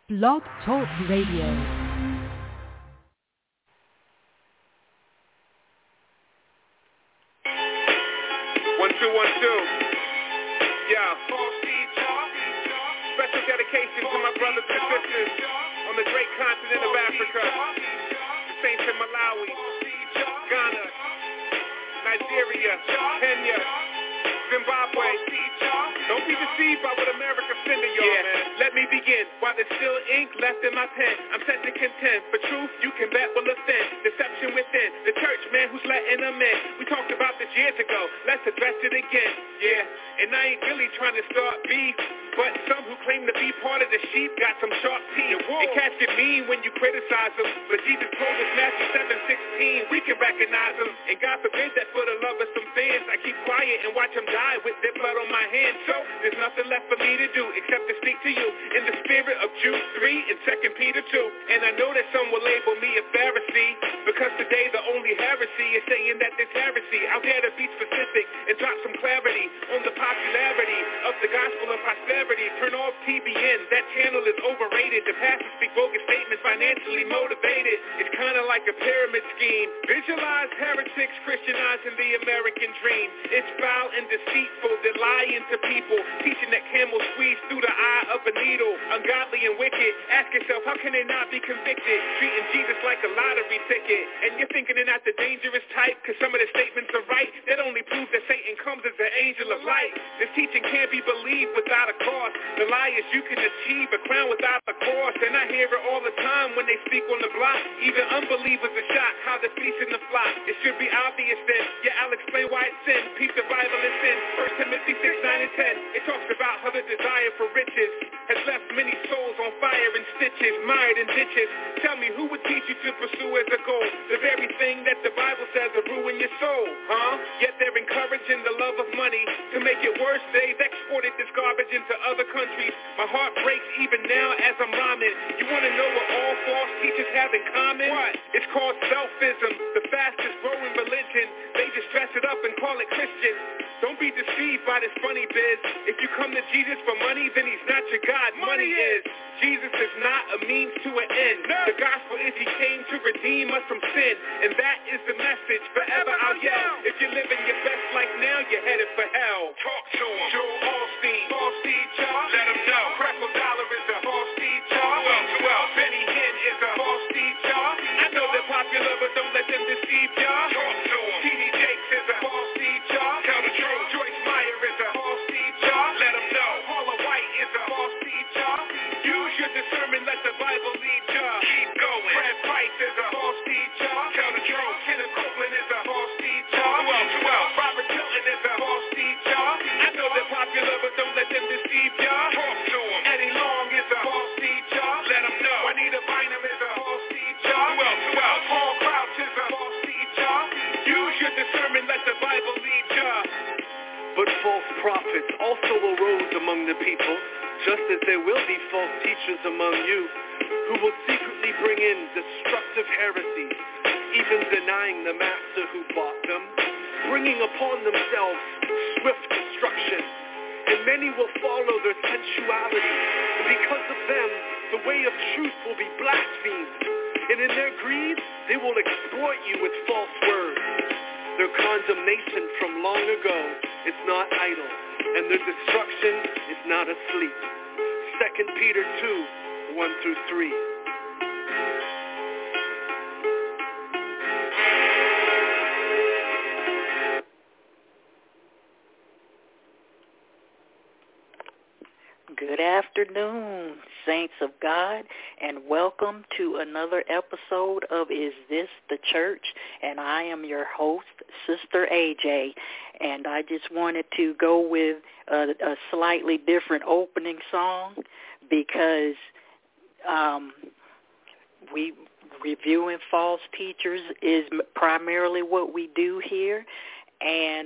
Blog Talk Radio. 1, 2, 1, 2. Yeah. Special dedication to my brothers and sisters on the great continent of Africa. The saints in Malawi, Ghana, Nigeria, Kenya, Zimbabwe. Don't be deceived by what America's sending y'all, man. Let me begin. While there's still ink left in my pen, I'm set to contend. For truth, you can bet will offend. Deception within. The church, man, who's letting them in. We talked about this years ago. Let's address it again. Yeah. And I ain't really trying to start beef, but some who claim to be part of the sheep got some sharp teeth. And cats get mean when you criticize them. But Jesus told us Matthew 7:16, we can recognize them. And God forbid that for the love of some fans, I keep quiet and watch them die with their blood on my hands. So there's nothing left for me to do except to speak to you in the spirit of Jude 3 and 2 Peter 2. And I know that some will label me a Pharisee, because today the only heresy is saying that there's heresy. I'll dare to be specific and drop some clarity on the popularity of the gospel of prosperity. Turn off TBN, that channel is overrated. The pastors speak bogus statements, financially motivated. It's kind of like a pyramid scheme. Visualize heretics Christianizing the American dream. It's foul and deceitful, they're lying to people, teaching that camels squeeze through the eye of a needle. Ungodly and wicked, ask yourself, how can they not be convicted? Treating Jesus like a lottery ticket. And you're thinking they're not the dangerous type, because some of the statements are right. That only proves that Satan comes as an angel of light. This teaching can't be believed without a cross. The lie is you can achieve a crown without a cross. And I hear it all the time when they speak on the block. Even unbelievers are shocked how they're fleecing the flock. It should be obvious then. Yeah, I'll explain why it's sin. Peep the Bible is sin. 1 Timothy 6, 9, and 10. It talks about how the desire for riches has left many souls on fire and stitches, mired in ditches. Tell me, who would teach you to pursue as a goal the very thing that the Bible says will ruin your soul, huh? Yet they're encouraging the love of money. To make it worse, they've exported this garbage into other countries. My heart breaks even now as I'm rhyming. You want to know what all false teachers have in common? What? It's called selfism, the fastest growing religion. They just dress it up and call it Christian. Don't be deceived by this funny biz. If you come to Jesus for money, then he's not your God. Money is. Jesus is not a means to an end. The gospel is he came to redeem us from sin. And that is the message. Forever I'll yell. If you're living your best life now, you're headed for hell. Talk to him. Joel Osteen. False teacher. Let him know. Crackle Dollar is a false teacher. Well, Benny Hinn is a false teacher. I know they're popular, but don't let them deceive y'all. Talk to him. T.D. Jakes is a false teacher. Tell the truth. Joyce Meyer is a false teacher. Let him know. Paula White is a false teacher. Use your discernment, let the Bible lead ya. Keep going. Fred Price is a false teacher. Tell the truth. Kenneth Copeland is a false teacher. Robert Tilton is a false teacher. I know they're popular, but don't let them deceive ya. Talk to him. Eddie Long is a false teacher. Let him know. Juanita Bynum is a false teacher. Paul Crouch is a false teacher. Use your discernment, let the Bible lead ya. But false prophets also arose among the people, just as there will be false teachers among you, who will secretly bring in destructive heresies, even denying the master who bought them, bringing upon themselves swift destruction. And many will follow their sensuality, and because of them, the way of truth will be blasphemed. And in their greed, they will exploit you with false words. Their condemnation from long ago is not idle, and their destruction is not asleep. 2 Peter 2, 1 through 3. Good afternoon, saints of God, and welcome to another episode of Is This the Church? And I am your host, Sister AJ, and I just wanted to go with a slightly different opening song because we reviewing false teachers is primarily what we do here, and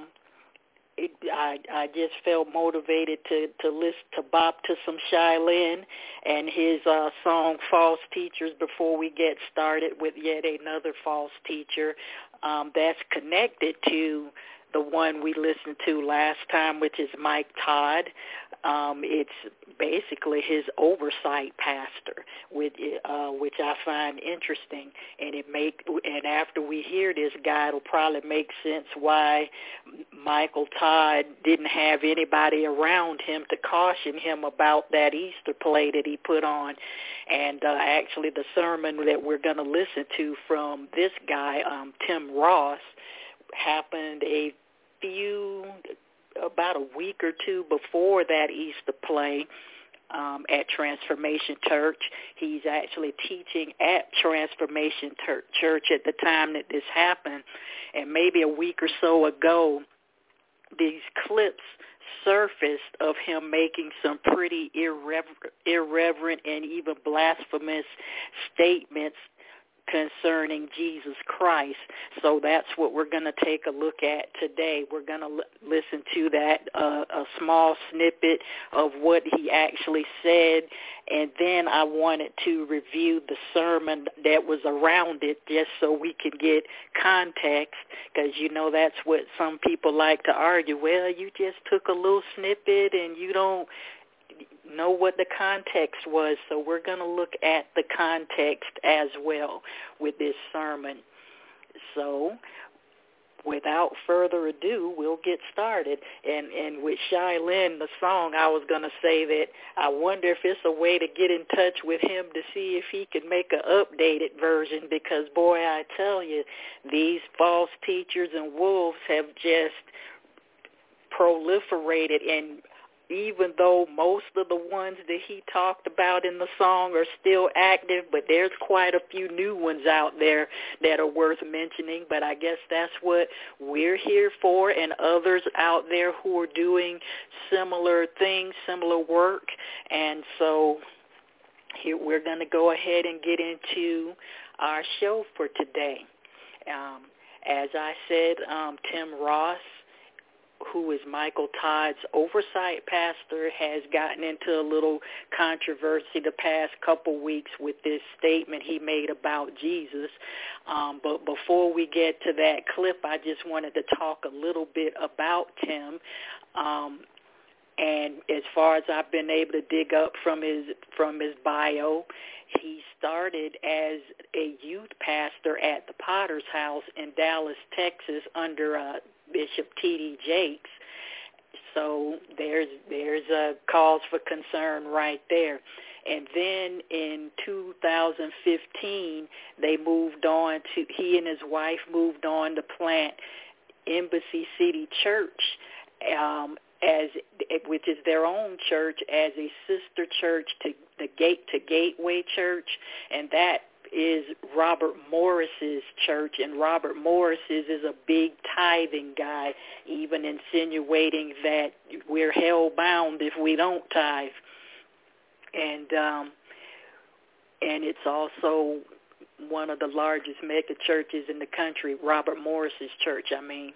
I just felt motivated to listen to Baptism Shylin and his song False Teachers before we get started with yet another false teacher that's connected to the one we listened to last time, which is Mike Todd. It's basically his oversight pastor, which I find interesting, and after we hear this guy, it'll probably make sense why Michael Todd didn't have anybody around him to caution him about that Easter play that he put on. And actually the sermon that we're going to listen to from this guy, Tim Ross, happened about a week or two before that Easter play at Transformation Church. He's actually teaching at Transformation Church at the time that this happened. And maybe a week or so ago, these clips surfaced of him making some pretty irreverent and even blasphemous statements concerning Jesus Christ. So that's what we're going to take a look at today. We're going to listen to that, a small snippet of what he actually said, and then I wanted to review the sermon that was around it just so we can get context, because that's what some people like to argue. Well, you just took a little snippet and you don't know what the context was, so we're going to look at the context as well with this sermon. So without further ado, we'll get started. And with Shai Linne, the song, I was going to say that I wonder if it's a way to get in touch with him to see if he can make an updated version, because, boy, I tell you, these false teachers and wolves have just proliferated, and even though most of the ones that he talked about in the song are still active, but there's quite a few new ones out there that are worth mentioning. But I guess that's what we're here for, and others out there who are doing similar things, similar work. And so here we're going to go ahead and get into our show for today. As I said, Tim Ross, who is Michael Todd's oversight pastor, has gotten into a little controversy the past couple weeks with this statement he made about Jesus. But before we get to that clip, I just wanted to talk a little bit about Tim. And as far as I've been able to dig up from his bio, he started as a youth pastor at the Potter's House in Dallas, Texas, under Bishop T.D. Jakes. So there's a cause for concern right there. And then in 2015, he and his wife moved on to plant Embassy City Church, which is their own church, as a sister church to the Gateway Church, and that is Robert Morris's church, and Robert Morris's is a big tithing guy, even insinuating that we're hell-bound if we don't tithe. And it's also one of the largest mega churches in the country, Robert Morris's church, I mean.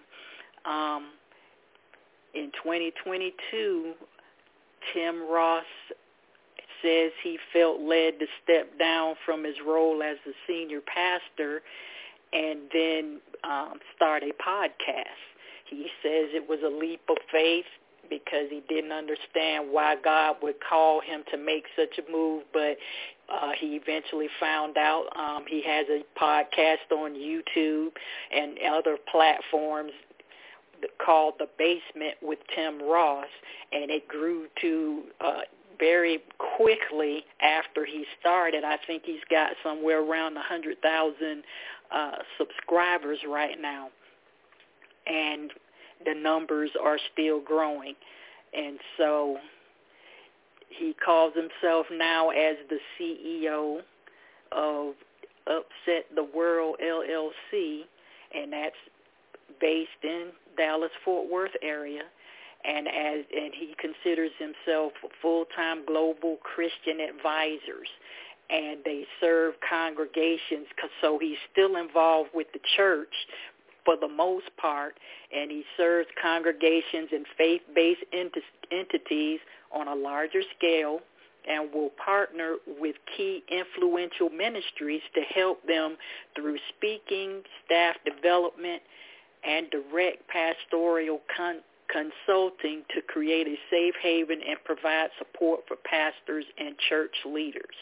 In 2022, Tim Ross says he felt led to step down from his role as the senior pastor and then start a podcast. He says it was a leap of faith because he didn't understand why God would call him to make such a move, but he eventually found out. He has a podcast on YouTube and other platforms called The Basement with Tim Ross, and it grew to very quickly after he started. I think he's got somewhere around 100,000 subscribers right now, and the numbers are still growing. And so he calls himself now as the CEO of Upset the World LLC, and that's based in Dallas-Fort Worth area. And he considers himself full-time global Christian advisors, and they serve congregations. So he's still involved with the church for the most part, and he serves congregations and faith-based entities on a larger scale, and will partner with key influential ministries to help them through speaking, staff development, and direct pastoral Consulting to create a safe haven and provide support for pastors and church leaders.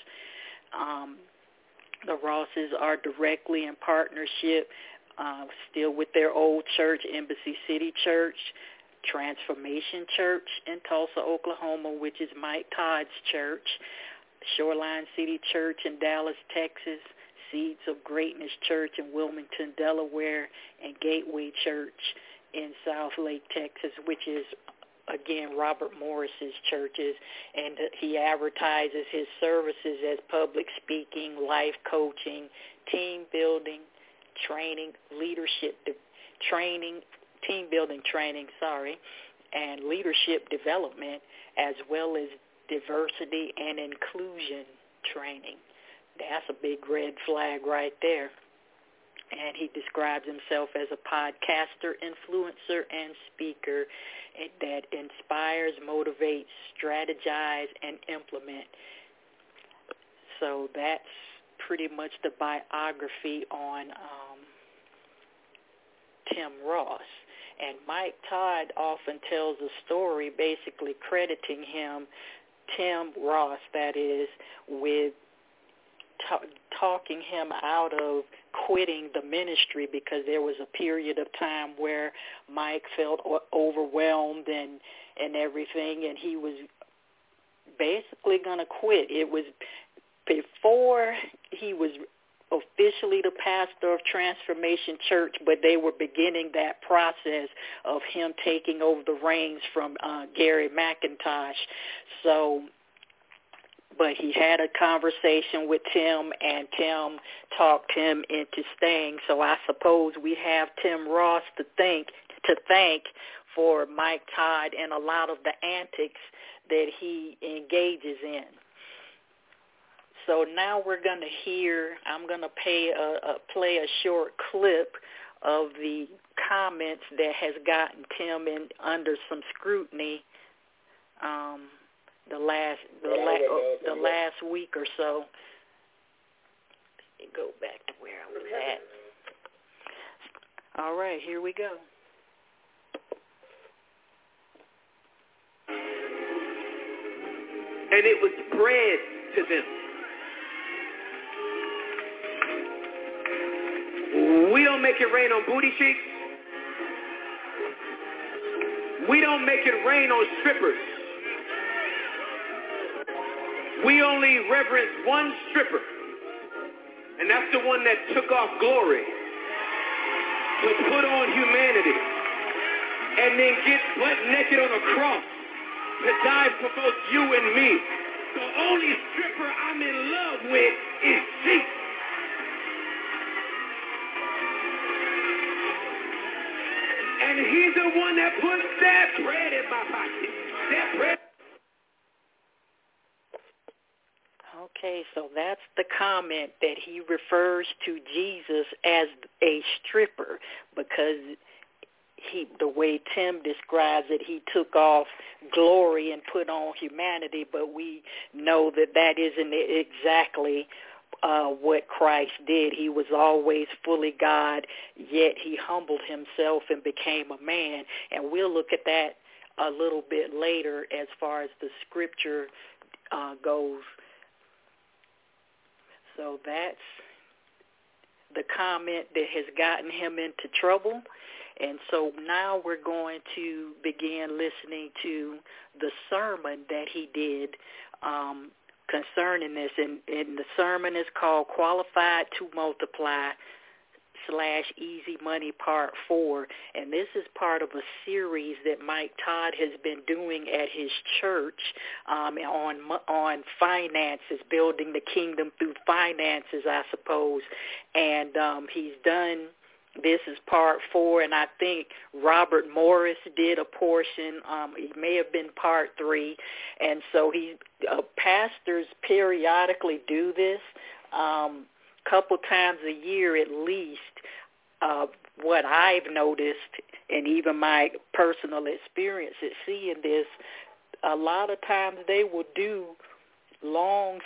The Rosses are directly in partnership still with their old church, Embassy City Church, Transformation Church in Tulsa, Oklahoma, which is Mike Todd's church, Shoreline City Church in Dallas, Texas, Seeds of Greatness Church in Wilmington, Delaware, and Gateway Church in South Lake, Texas, which is, again, Robert Morris's churches, and he advertises his services as public speaking, life coaching, team building, training, leadership training, team building training, and leadership development, as well as diversity and inclusion training. That's a big red flag right there. And he describes himself as a podcaster, influencer, and speaker that inspires, motivates, strategize, and implement. So that's pretty much the biography on Tim Ross. And Mike Todd often tells a story basically crediting him, Tim Ross, that is, with talking him out of quitting the ministry, because there was a period of time where Mike felt overwhelmed and everything, and he was basically going to quit. It was before he was officially the pastor of Transformation Church, but they were beginning that process of him taking over the reins from Gary McIntosh. So, but he had a conversation with Tim, and Tim talked him into staying. So I suppose we have Tim Ross to thank for Mike Todd and a lot of the antics that he engages in. So now we're going to I'm going to play a short clip of the comments that has gotten Tim under some scrutiny the last week or so. Let me go back to where I was at. All right, here we go. And it was bread to them. We don't make it rain on booty cheeks. We don't make it rain on strippers. We only reverence one stripper, and that's the one that took off glory to put on humanity and then get butt naked on a cross to die for both you and me. The only stripper I'm in love with is Jesus. And he's the one that puts that bread in my pocket. That bread. Okay, so that's the comment that he refers to Jesus as a stripper, because the way Tim describes it, he took off glory and put on humanity, but we know that isn't exactly what Christ did. He was always fully God, yet he humbled himself and became a man. And we'll look at that a little bit later as far as the scripture goes. So that's the comment that has gotten him into trouble. And so now we're going to begin listening to the sermon that he did concerning this. And the sermon is called Qualified to Multiply / Easy Money Part 4. And this is part of a series that Mike Todd has been doing at his church on finances, building the kingdom through finances, I suppose. And he's done, this is part 4, and I think Robert Morris did a portion. It may have been part 3. And so pastors periodically do this. Couple times a year at least. What I've noticed, and even my personal experience at seeing this, a lot of times they will do long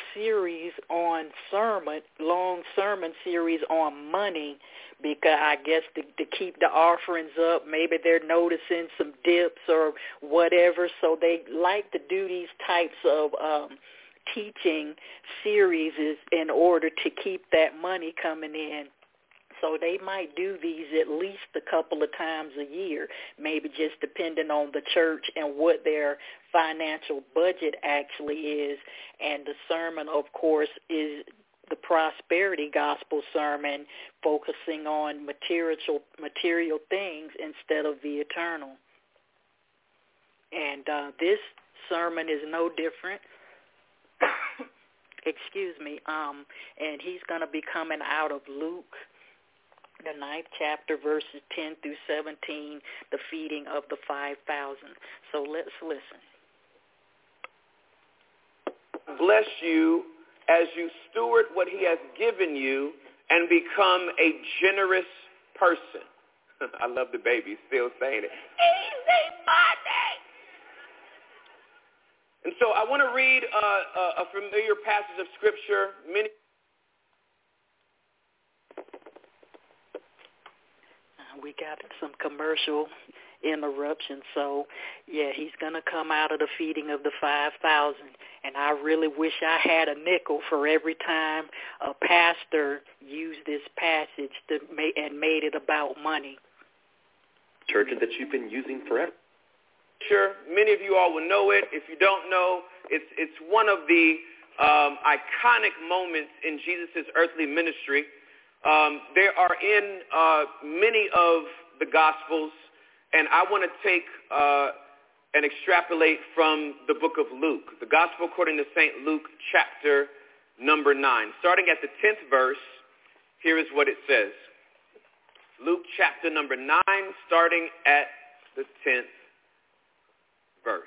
sermon series on money, because I guess to keep the offerings up. Maybe they're noticing some dips or whatever, so they like to do these types of teaching series in order to keep that money coming in. So they might do these at least a couple of times a year, maybe just depending on the church and what their financial budget actually is. And the sermon, of course, is the prosperity gospel sermon, focusing on material things instead of the eternal. And this sermon is no different. Excuse me. And he's going to be coming out of Luke, the 9th chapter, verses 10 through 17, the feeding of the 5,000. So let's listen. Bless you as you steward what he has given you and become a generous person. I love the baby still saying it. Easy money. And so I want to read a familiar passage of Scripture. We got some commercial interruption. So, yeah, he's going to come out of the feeding of the 5,000. And I really wish I had a nickel for every time a pastor used this passage and made it about money. Churches that you've been using forever. Sure, many of you all will know it. If you don't know, it's one of the iconic moments in Jesus' earthly ministry. There are in many of the Gospels, and I want to take and extrapolate from the book of Luke, the Gospel according to St. Luke, chapter number 9. Starting at the 10th verse, here is what it says. Luke chapter number 9, starting at the 10th verse.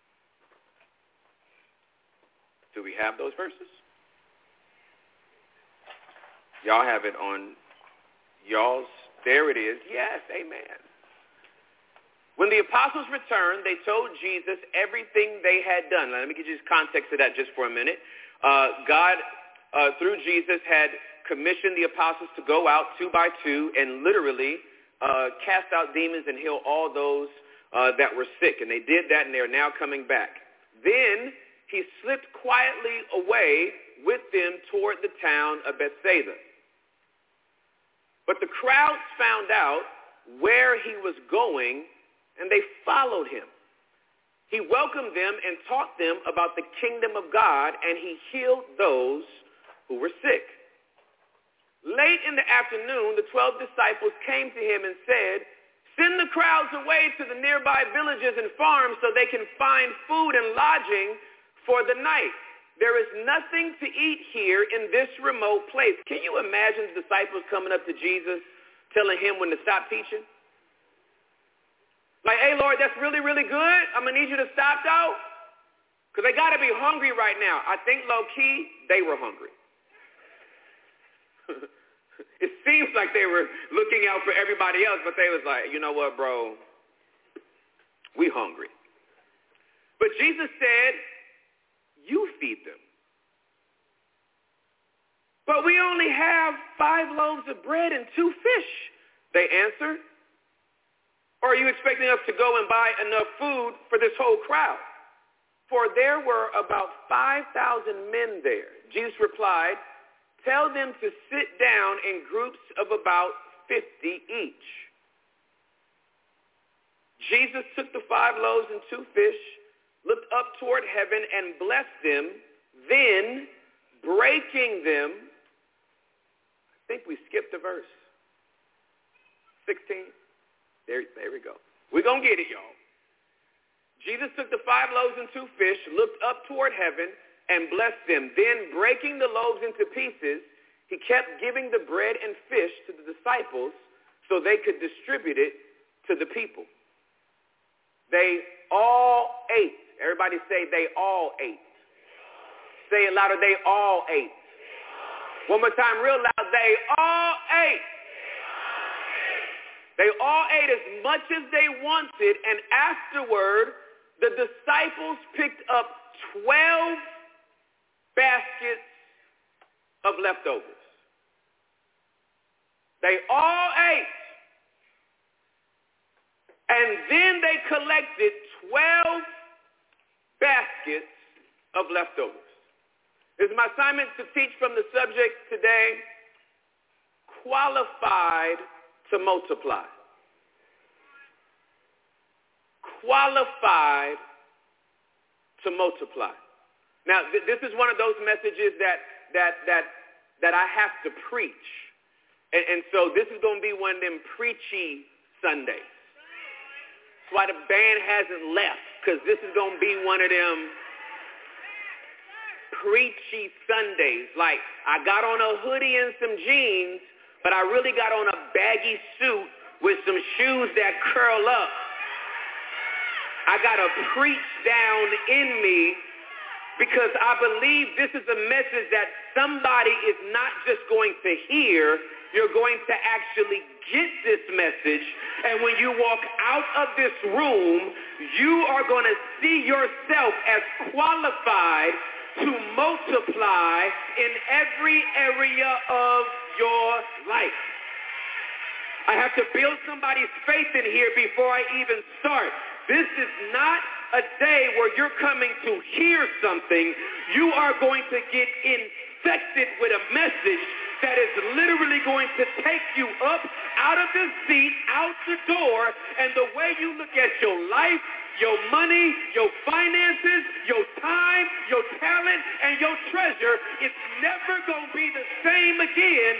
Do we have those verses? Y'all have it on y'all's. There it is. Yes, amen. When the apostles returned, they told Jesus everything they had done. Now, let me give you context of that just for a minute. God, through Jesus, had commissioned the apostles to go out 2 by 2 and literally cast out demons and heal all those that were sick. And they did that, and they are now coming back. Then he slipped quietly away with them toward the town of Bethsaida. But the crowds found out where he was going, and they followed him. He welcomed them and taught them about the kingdom of God, and he healed those who were sick. Late in the afternoon, the 12 disciples came to him and said, "Send the crowds away to the nearby villages and farms so they can find food and lodging for the night. There is nothing to eat here in this remote place." Can you imagine the disciples coming up to Jesus, telling him when to stop teaching? Like, "Hey, Lord, that's really, really good. I'm going to need you to stop, though, because they got to be hungry right now." I think low-key, they were hungry. It seems like they were looking out for everybody else, but they was like, "You know what, bro? We hungry." But Jesus said, "You feed them." "But we only have 5 loaves of bread and 2 fish, they answered. "Or are you expecting us to go and buy enough food for this whole crowd?" For there were about 5,000 men there. Jesus replied, "Tell them to sit down in groups of about 50 each." Jesus took the 5 loaves and 2 fish, looked up toward heaven and blessed them, then breaking them. I think we skipped a verse. 16. There we go. We're going to get it, y'all. Jesus took the 5 loaves and 2 fish, looked up toward heaven, and blessed them. Then, breaking the loaves into pieces, he kept giving the bread and fish to the disciples so they could distribute it to the people. They all ate. Everybody say, "They all ate." Say it louder, "They all ate." One more time, real loud, "They all ate." They all ate as much as they wanted, and afterward, the disciples picked up 12 baskets of leftovers. They all ate. And then they collected 12 baskets of leftovers. It's my assignment to teach from the subject today, qualified to multiply. Qualified to multiply. Now, this is one of those messages that I have to preach. And so this is going to be one of them preachy Sundays. That's why the band hasn't left, because this is going to be one of them preachy Sundays. Like, I got on a hoodie and some jeans, but I really got on a baggy suit with some shoes that curl up. I got to preach down in me, because I believe this is a message that somebody is not just going to hear. You're going to actually get this message, and when you walk out of this room, you are going to see yourself as qualified to multiply in every area of your life. I have to build somebody's faith in here before I even start. This is not a day where you're coming to hear something. You are going to get infected with a message that is literally going to take you up out of the seat, out the door, and the way you look at your life, your money, your finances, your time, your talent, and your treasure, it's never going to be the same again.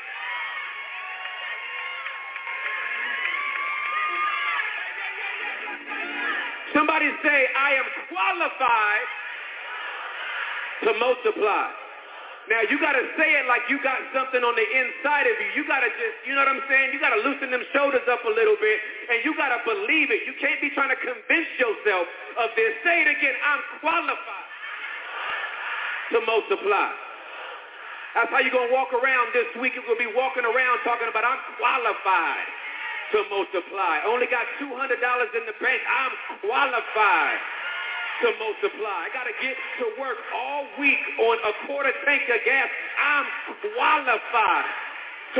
Somebody say, I am qualified to multiply. Now, you got to say it like you got something on the inside of you. You got to just, you know what I'm saying? You got to loosen them shoulders up a little bit, and you got to believe it. You can't be trying to convince yourself of this. Say it again. I'm qualified to multiply. That's how you're going to walk around this week. You're going to be walking around talking about, I'm qualified to multiply. Only got $200 in the bank. I'm qualified to multiply. I got to get to work all week on a quarter tank of gas. I'm qualified to.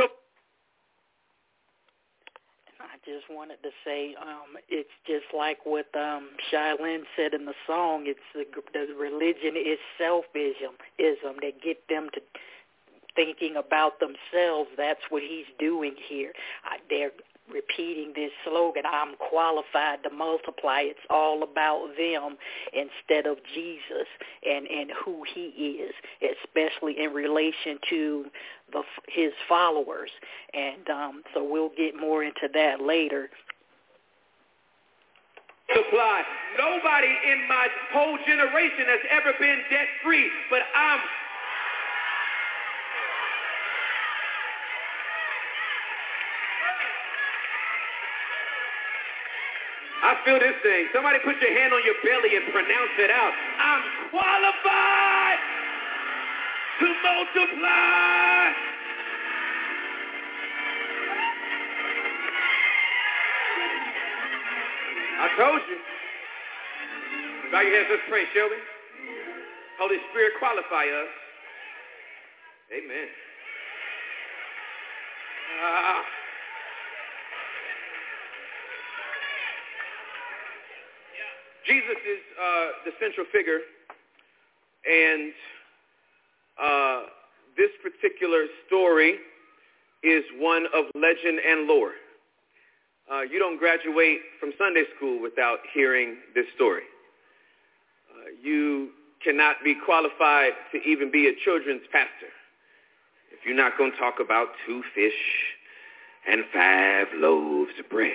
I just wanted to say it's just like what Shylin said in the song. It's the religion is selfism. They get them to thinking about themselves. That's what he's doing here. They're repeating this slogan, I'm qualified to multiply. It's all about them instead of Jesus and who he is, especially in relation to his followers. And so we'll get more into that later. Supply. Nobody in my whole generation has ever been debt-free, but I feel this thing. Somebody put your hand on your belly and pronounce it out. I'm qualified to multiply. I told you. Bow your heads, let's pray, shall we? Holy Spirit, qualify us. Amen. Jesus is the central figure, and this particular story is one of legend and lore. You don't graduate from Sunday school without hearing this story. You cannot be qualified to even be a children's pastor if you're not going to talk about 2 fish and 5 loaves of bread.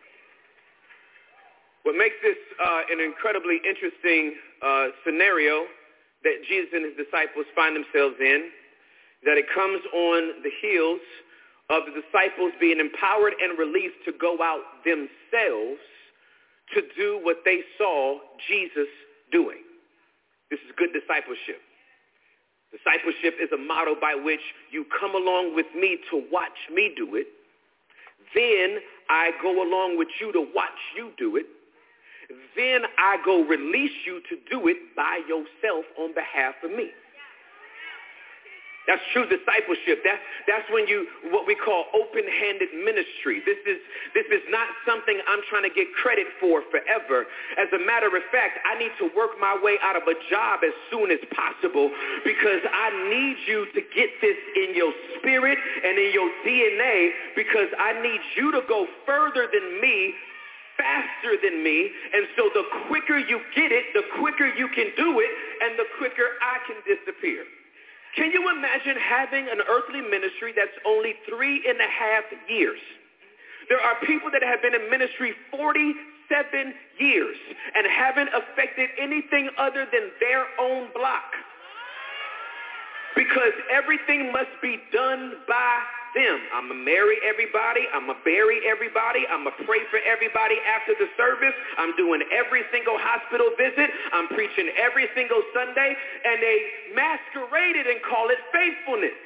What makes this an incredibly interesting scenario that Jesus and his disciples find themselves in, that it comes on the heels of the disciples being empowered and released to go out themselves to do what they saw Jesus doing. This is good discipleship. Discipleship is a model by which you come along with me to watch me do it. Then I go along with you to watch you do it. Then I go release you to do it by yourself on behalf of me. That's true discipleship. That's when you, what we call open-handed ministry. This is not something I'm trying to get credit for forever. As a matter of fact, I need to work my way out of a job as soon as possible because I need you to get this in your spirit and in your DNA because I need you to go further than me, faster than me, and so the quicker you get it, the quicker you can do it, and the quicker I can disappear. Can you imagine having an earthly ministry that's only 3.5 years? There are people that have been in ministry 47 years and haven't affected anything other than their own block because everything must be done by them. I'm going to marry everybody. I'm going to bury everybody. I'm going to pray for everybody after the service. I'm doing every single hospital visit. I'm preaching every single Sunday. And they masquerade it and call it faithfulness.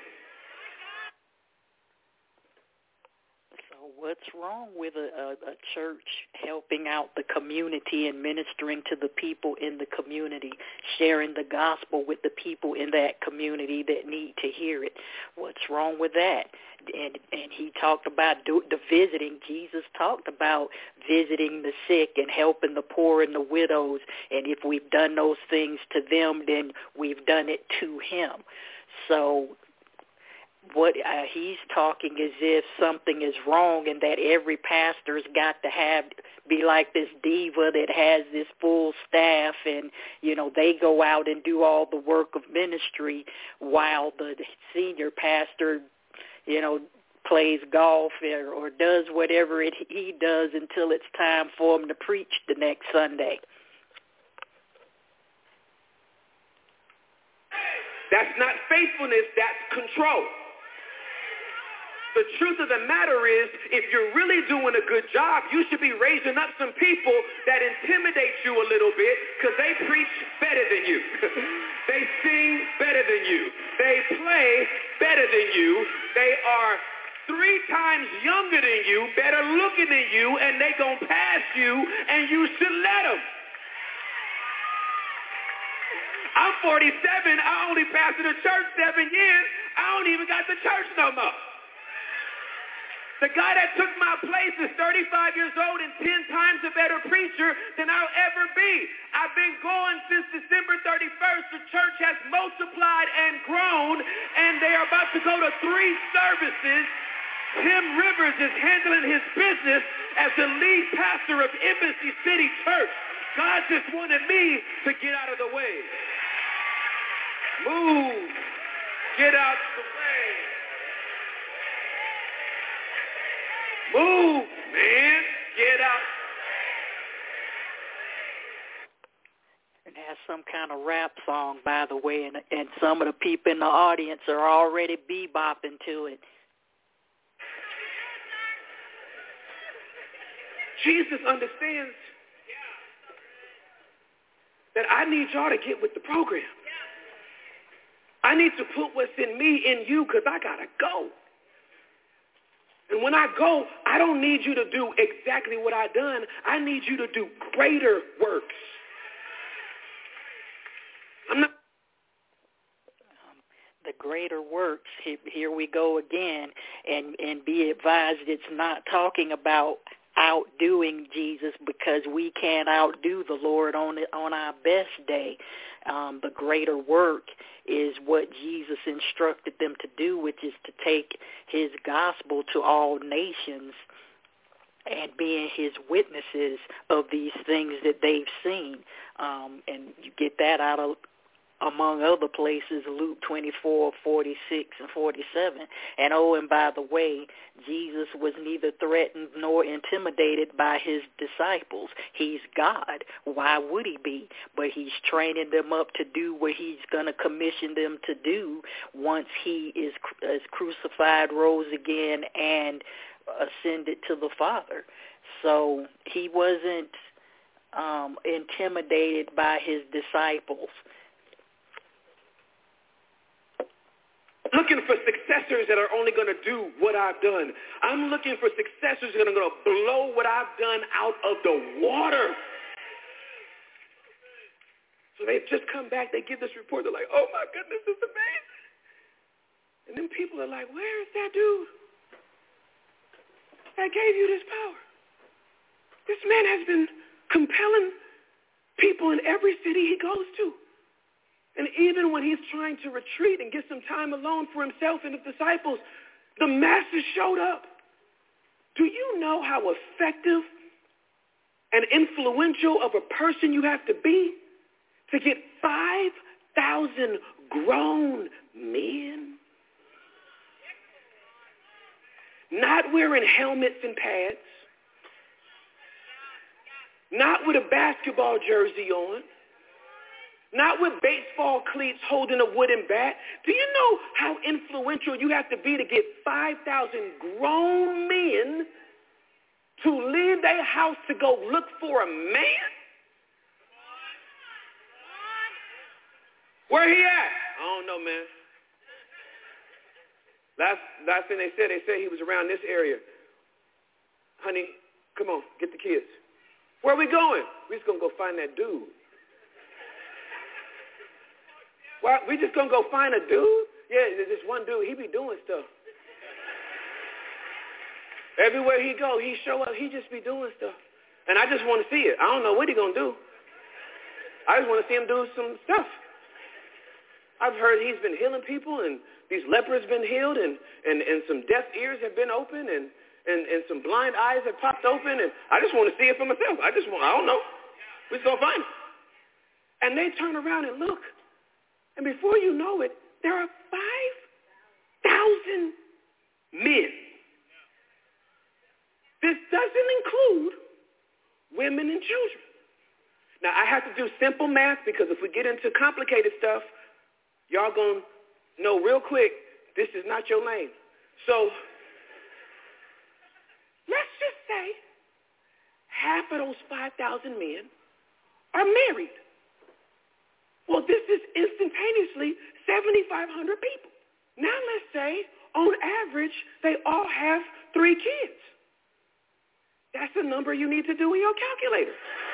What's wrong with a church helping out the community and ministering to the people in the community, sharing the gospel with the people in that community that need to hear it? What's wrong with that? And he talked about the visiting. Jesus talked about visiting the sick and helping the poor and the widows. And if we've done those things to them, then we've done it to him. So what he's talking as if something is wrong and that every pastor's got to be like this diva that has this full staff and, you know, they go out and do all the work of ministry while the senior pastor, you know, plays golf or does whatever he does until it's time for him to preach the next Sunday. That's not faithfulness, that's control. The truth of the matter is, if you're really doing a good job, you should be raising up some people that intimidate you a little bit because they preach better than you. They sing better than you. They play better than you. They are 3 times younger than you, better looking than you, and they gonna pass you, and you should let them. I'm 47. I only pastored the church 7 years. I don't even got the church no more. The guy that took my place is 35 years old and 10 times a better preacher than I'll ever be. I've been going since December 31st. The church has multiplied and grown, and they are about to go to 3 services. Tim Rivers is handling his business as the lead pastor of Embassy City Church. God just wanted me to get out of the way. Move. Get out the way. Move, man. Get out. And that's some kind of rap song, by the way, and some of the people in the audience are already bebopping to it. Jesus understands that I need y'all to get with the program. I need to put what's in me in you because I got to go. And when I go, I don't need you to do exactly what I've done. I need you to do greater works. I'm not. The greater works, here we go again, and be advised it's not talking about outdoing Jesus because we can't outdo the Lord on our best day. The greater work is what Jesus instructed them to do, which is to take his gospel to all nations and being his witnesses of these things that they've seen. And you get that out of, among other places, Luke 24, 46, and 47. And and by the way, Jesus was neither threatened nor intimidated by his disciples. He's God. Why would he be? But he's training them up to do what he's going to commission them to do once he is crucified, rose again, and ascended to the Father. So he wasn't intimidated by his disciples. Looking for successors that are only going to do what I've done. I'm looking for successors that are going to blow what I've done out of the water. So they've just come back. They give this report. They're like, oh, my goodness, this is amazing. And then people are like, where is that dude that gave you this power? This man has been compelling people in every city he goes to. And even when he's trying to retreat and get some time alone for himself and his disciples, the masses showed up. Do you know how effective and influential of a person you have to be to get 5,000 grown men? Not wearing helmets and pads. Not with a basketball jersey on. Not with baseball cleats holding a wooden bat. Do you know how influential you have to be to get 5,000 grown men to leave their house to go look for a man? Where he at? I don't know, man. Last thing they said he was around this area. Honey, come on, get the kids. Where are we going? We're just going to go find that dude. Well, we just going to go find a dude? Yeah, there's this one dude. He be doing stuff. Everywhere he go, he show up. He just be doing stuff. And I just want to see it. I don't know what he going to do. I just want to see him do some stuff. I've heard he's been healing people, and these lepers been healed, and some deaf ears have been opened, and some blind eyes have popped open, and I just want to see it for myself. I don't know. We're just going to find it. And they turn around and look. And before you know it, there are 5,000 men. This doesn't include women and children. Now, I have to do simple math because if we get into complicated stuff, y'all going to know real quick, this is not your lane. So let's just say half of those 5,000 men are married. Well, this is instantaneously 7,500 people. Now let's say, on average, they all have 3 kids. That's the number you need to do in your calculator.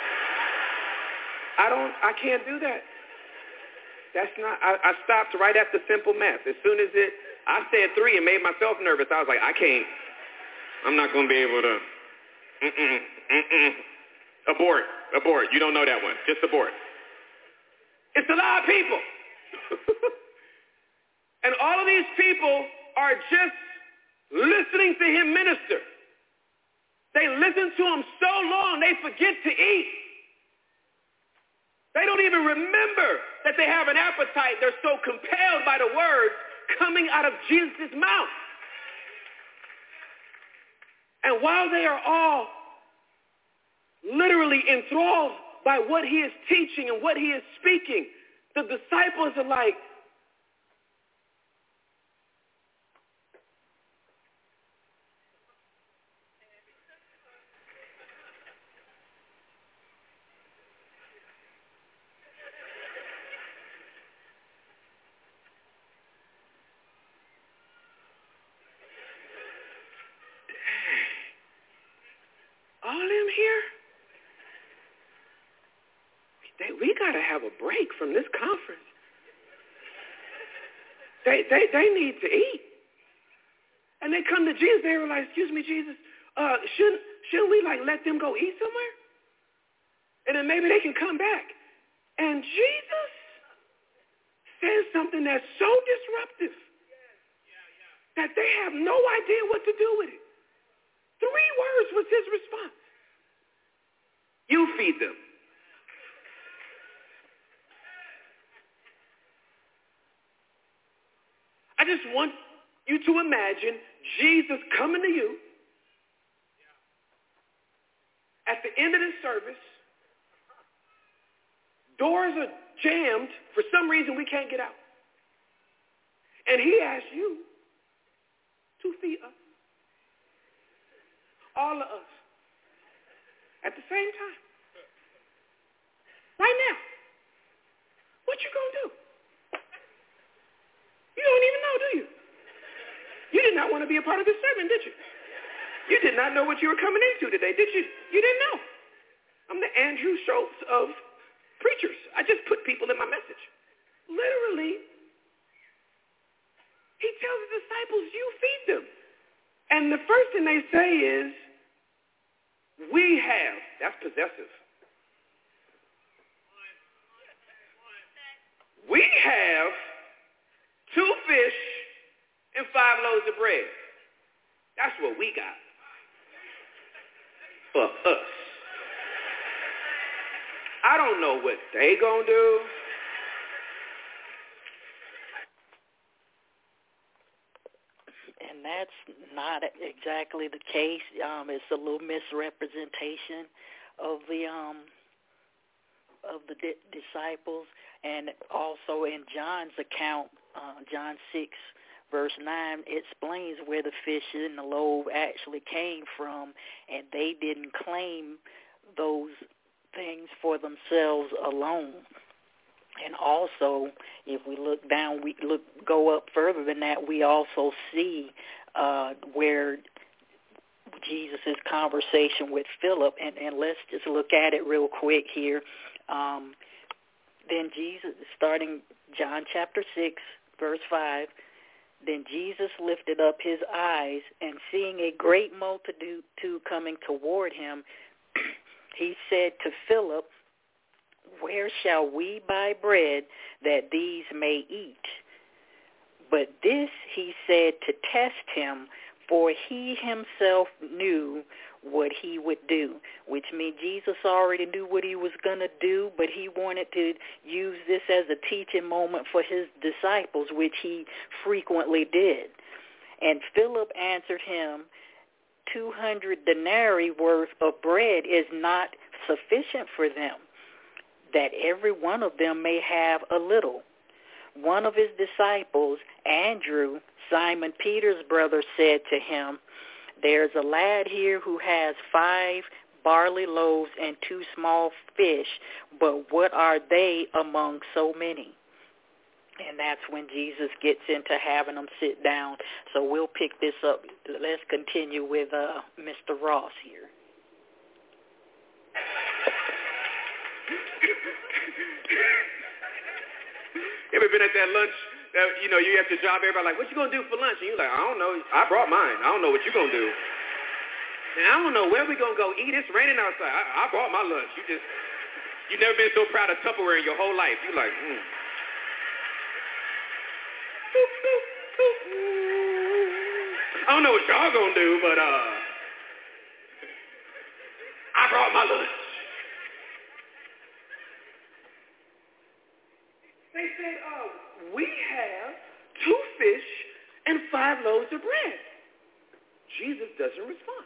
I can't do that. That's not, I stopped right at the simple math. As soon as I said 3 and made myself nervous, I was like, I'm not going to be able to, abort. You don't know that one. Just abort. It's a lot of people. And all of these people are just listening to him minister. They listen to him so long, they forget to eat. They don't even remember that they have an appetite. They're so compelled by the words coming out of Jesus' mouth. And while they are all literally enthralled by what he is teaching and what he is speaking, the disciples are like, all them here? We got to have a break from this conference. They need to eat. And they come to Jesus. They were like, excuse me, Jesus, shouldn't we let them go eat somewhere? And then maybe they can come back. And Jesus says something that's so disruptive that they have no idea what to do with it. 3 words was his response. You feed them. I just want you to imagine Jesus coming to you at the end of this service. Doors are jammed. For some reason, we can't get out. And he asks you to feed us. All of us. At the same time. Right now. What you gonna do? You don't even know, do you? You did not want to be a part of this sermon, did you? You did not know what you were coming into today, did you? You didn't know. I'm the Andrew Schultz of preachers. I just put people in my message. Literally, He tells the disciples, you feed them. And the first thing they say is, we have. That's possessive. We have 2 fish and 5 loaves of bread. That's what we got for us. I don't know what they gonna do. And that's not exactly the case. It's a little misrepresentation of the disciples, and also in John's account, John 6, verse 9, explains where the fish and the loaf actually came from, and they didn't claim those things for themselves alone. And also, if we look down, go up further than that, we also see where Jesus' conversation with Philip, and let's just look at it real quick here. Then Jesus, starting John chapter 6, verse 5, then Jesus lifted up his eyes, and seeing a great multitude coming toward him, he said to Philip, where shall we buy bread that these may eat? But this he said to test him, for he himself knew what he would do, which means Jesus already knew what he was going to do, but he wanted to use this as a teaching moment for his disciples, which he frequently did. And Philip answered him, 200 denarii worth of bread is not sufficient for them, that every one of them may have a little. One of his disciples, Andrew, Simon Peter's brother, said to him, there's a lad here who has 5 barley loaves and 2 small fish, but what are they among so many? And that's when Jesus gets into having them sit down. So we'll pick this up. Let's continue with Mr. Ross here. Ever been at that lunch that, you have to job everybody like, what you going to do for lunch? And you're like, I don't know. I brought mine. I don't know what you're going to do. And I don't know where we going to go eat. It's raining outside. I brought my lunch. You've never been so proud of Tupperware in your whole life. You're like, boop, boop, boop. I don't know what y'all going to do, but I brought my lunch. They said, we have 2 fish and 5 loaves of bread. Jesus doesn't respond.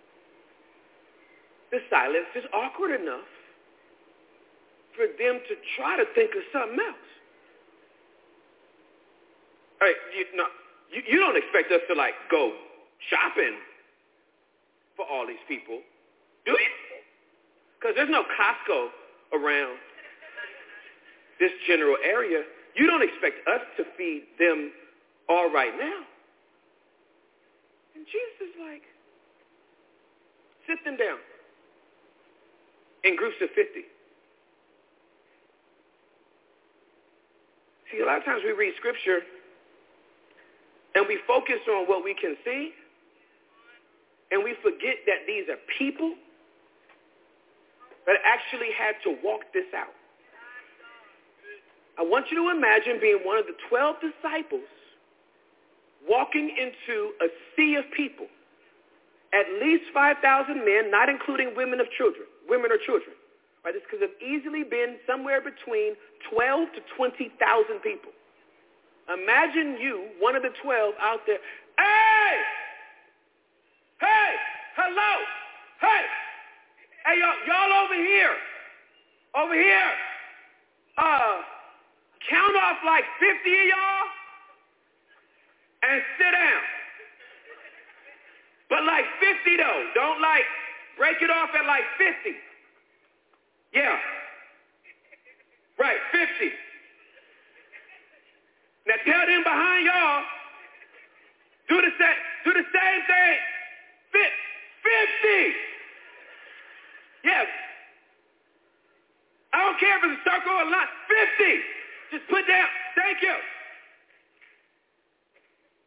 The silence is awkward enough for them to try to think of something else. All right, you don't expect us to, go shopping for all these people, do you? Because there's no Costco around this general area. You don't expect us to feed them all right now. And Jesus is like, sit them down in groups of 50. See, a lot of times we read scripture and we focus on what we can see, and we forget that these are people that actually had to walk this out. I want you to imagine being one of the 12 disciples walking into a sea of people, at least 5,000 men, not including women or children. Right? This could have easily been somewhere between 12 to 20,000 people. Imagine you, one of the 12 out there, hey, hello, hey, y'all over here, count off 50 of y'all and sit down. But 50 though. Don't break it off at 50. Yeah. Right, 50. Now tell them behind y'all, do the same thing. 50. Yeah. I don't care if it's a circle or a line. 50. Just put down. Thank you.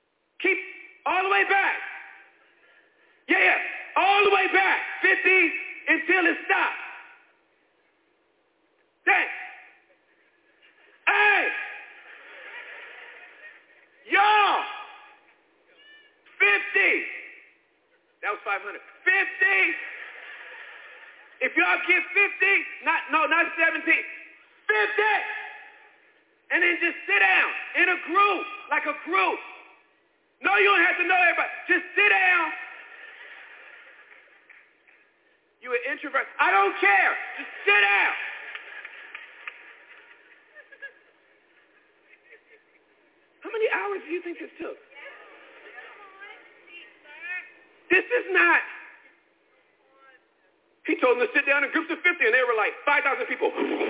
500. 50. If y'all get 50, not 70, 50. And then just sit down in a group, like a group. No, you don't have to know everybody. Just sit down. You an introvert. I don't care. Just sit down. How many hours do you think this took? This is not. He told them to sit down in groups of 50, and they were like 5,000 people.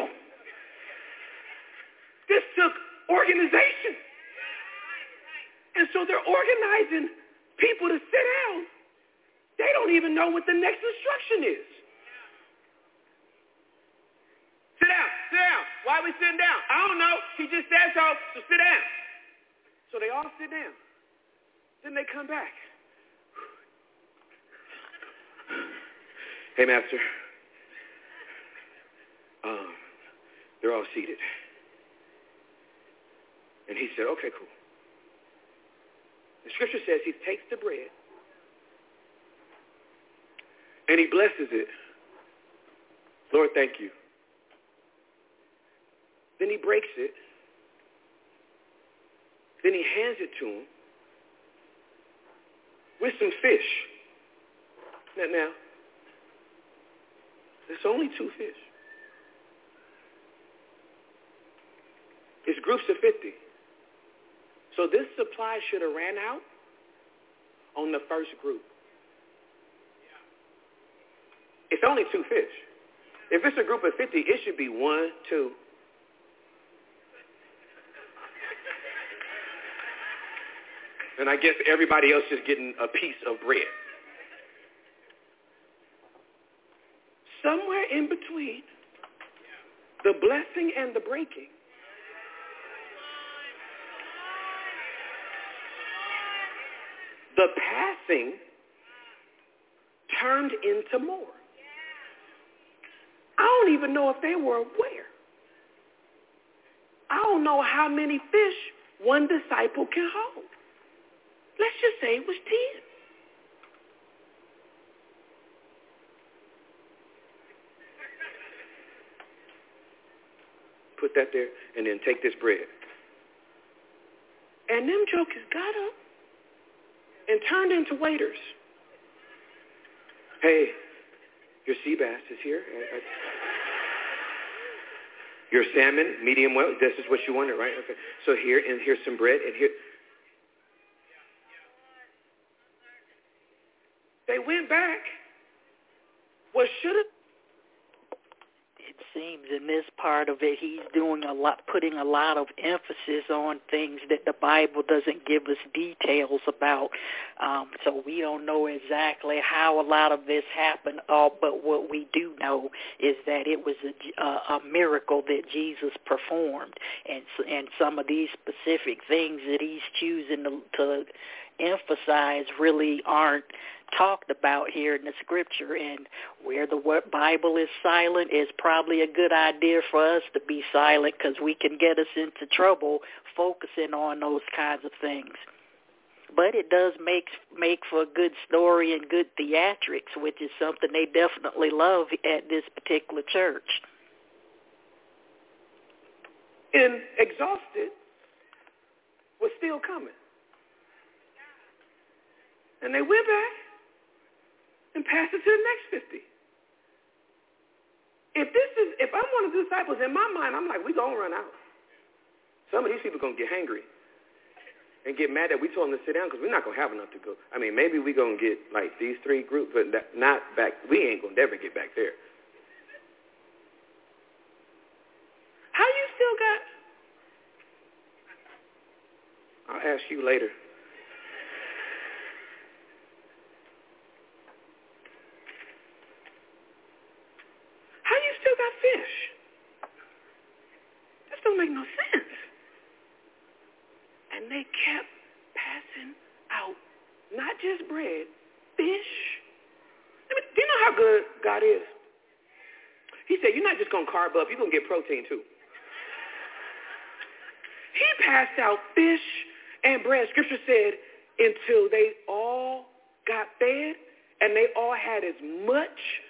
This took organization. And so they're organizing people to sit down. They don't even know what the next instruction is. Sit down, sit down. Why are we sitting down? I don't know. He just said so sit down. So they all sit down. Then they come back. Hey, Master. They're all seated. And he said, okay, cool. The scripture says he takes the bread and he blesses it. Lord, thank you. Then he breaks it. Then he hands it to him with some fish. Now, there's only 2 fish. It's groups of 50. So this supply should have ran out on the first group. It's only 2 fish. If it's a group of 50, it should be 1, 2. And I guess everybody else is getting a piece of bread. Somewhere in between the blessing and the breaking, the passing turned into more. I don't even know if they were aware. I don't know how many fish one disciple can hold. Let's just say it was 10. Put that there, and then take this bread. And them jokers got up and turned into waiters. Hey, your sea bass is here. Your salmon, medium well. This is what you wanted, right? Okay. So here, and here's some bread, and here. They went back. What should have? It seems in this part of it, he's doing putting a lot of emphasis on things that the Bible doesn't give us details about. So we don't know exactly how a lot of this happened. But what we do know is that it was a miracle that Jesus performed, and some of these specific things that he's choosing to emphasize really aren't talked about here in the scripture. And where the Bible is silent, is probably a good idea for us to be silent, because we can get us into trouble focusing on those kinds of things. But it does make for a good story and good theatrics, which is something they definitely love at this particular church. And exhausted was still coming. And they went back and passed it to the next 50. If I'm one of the disciples, in my mind, I'm like, we're going to run out. Some of these people are going to get hangry and get mad that we told them to sit down, because we're not going to have enough to go. I mean, maybe we're going to get like these 3 groups, but not back. We ain't going to never get back there. How you still got? I'll ask you later. How you still got fish? This don't make no sense. And they kept passing out not just bread, fish. Do you know how good God is? He said, you're not just going to carb up, you're going to get protein too. He passed out fish and bread. Scripture said until they all got fed, and they all had as much.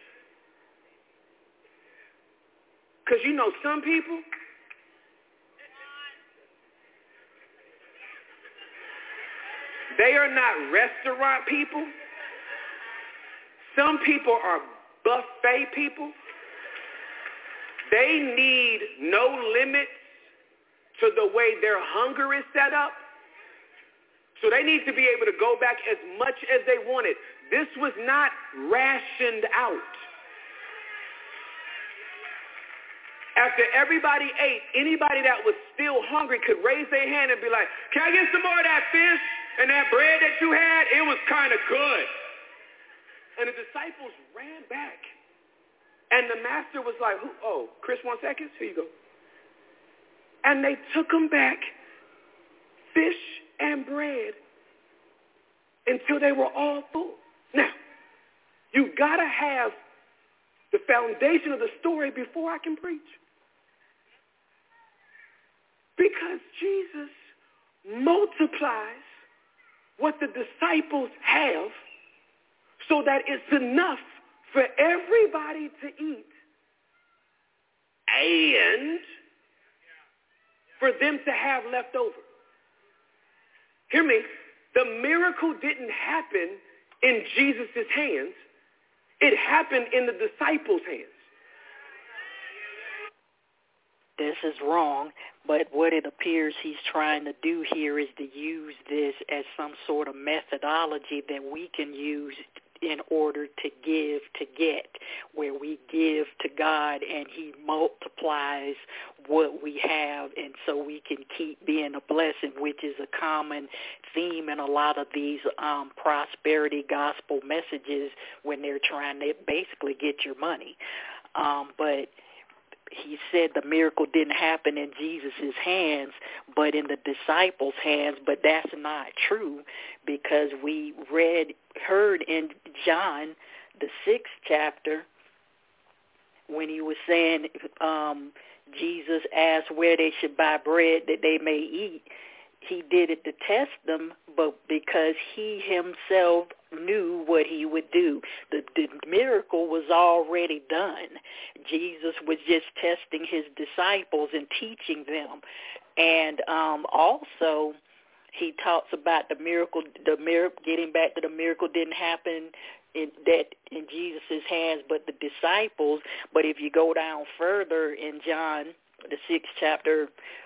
Because you know some people, they are not restaurant people. Some people are buffet people. They need no limits to the way their hunger is set up. So they need to be able to go back as much as they wanted. This was not rationed out. After everybody ate, anybody that was still hungry could raise their hand and be like, can I get some more of that fish and that bread that you had? It was kind of good. And the disciples ran back. And the master was like, oh, Chris, 1 second? Here you go. And they took them back, fish and bread, until they were all full. Now, you got to have the foundation of the story before I can preach. Because Jesus multiplies what the disciples have so that it's enough for everybody to eat and for them to have left over. Hear me. The miracle didn't happen in Jesus' hands. It happened in the disciples' hands. This is wrong, but what it appears he's trying to do here is to use this as some sort of methodology that we can use in order to give to get, where we give to God and he multiplies what we have, and so we can keep being a blessing, which is a common theme in a lot of these prosperity gospel messages when they're trying to basically get your money. But he said the miracle didn't happen in Jesus' hands, but in the disciples' hands. But that's not true, because we heard in John, the 6th chapter, when he was saying Jesus asked where they should buy bread that they may eat. He did it to test them, but because he himself knew what he would do. The miracle was already done. Jesus was just testing his disciples and teaching them. And also, he talks about the miracle, getting back to the miracle didn't happen in Jesus' hands, but the disciples. But if you go down further in John, the 6th chapter,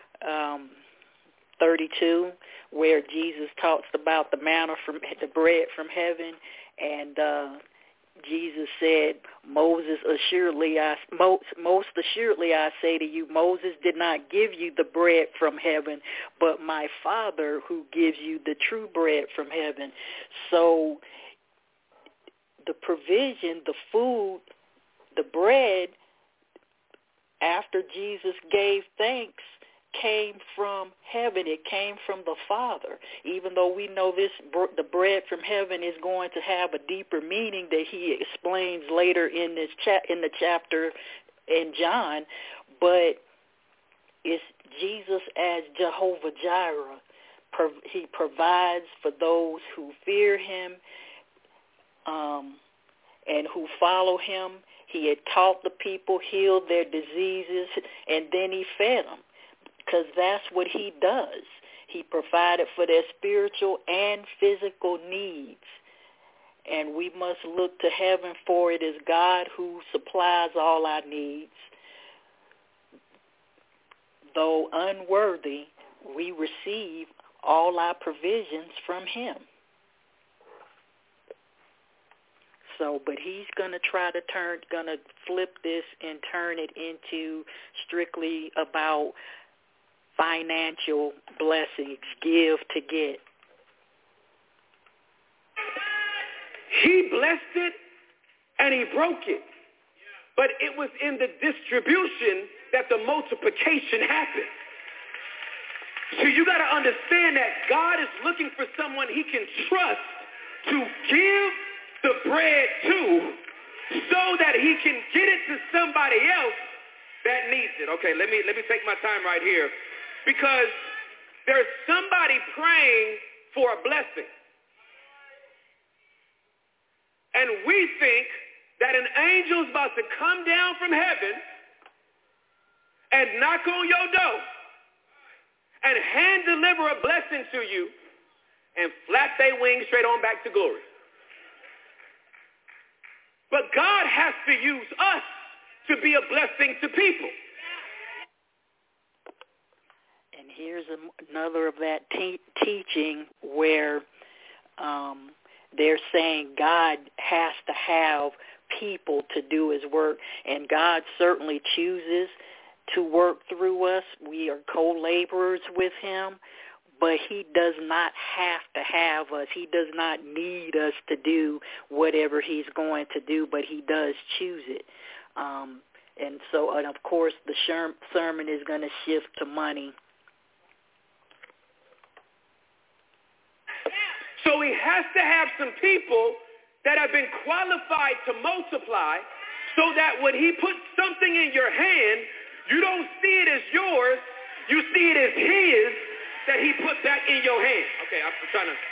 32, where Jesus talks about the manna from the bread from heaven, and Jesus said, most assuredly I say to you, Moses did not give you the bread from heaven, but my Father who gives you the true bread from heaven. So the provision, the food, the bread, after Jesus gave thanks, came from heaven. It came from the Father. Even though we know the bread from heaven is going to have a deeper meaning that he explains later in the chapter in John, but it's Jesus as Jehovah Jireh. He provides for those who fear him and who follow him. He had taught the people, healed their diseases, and then he fed them. Because that's what he does. He provided for their spiritual and physical needs. And we must look to heaven, for it is God who supplies all our needs. Though unworthy, we receive all our provisions from him. So, but he's going to try to flip this and turn it into strictly about financial blessings, give to get. He blessed it and he broke it. But it was in the distribution that the multiplication happened. So you got to understand that God is looking for someone he can trust to give the bread to, so that he can get it to somebody else that needs it. Okay, let me take my time right here. Because there's somebody praying for a blessing. And we think that an angel's about to come down from heaven and knock on your door and hand deliver a blessing to you and flap their wings straight on back to glory. But God has to use us to be a blessing to people. And here's another of that teaching where they're saying God has to have people to do his work, and God certainly chooses to work through us. We are co-laborers with him, but he does not have to have us. He does not need us to do whatever he's going to do, but he does choose it. And of course, the sermon is going to shift to money. So he has to have some people that have been qualified to multiply so that when he puts something in your hand, you don't see it as yours, you see it as his that he put back in your hand. Okay, I'm trying to...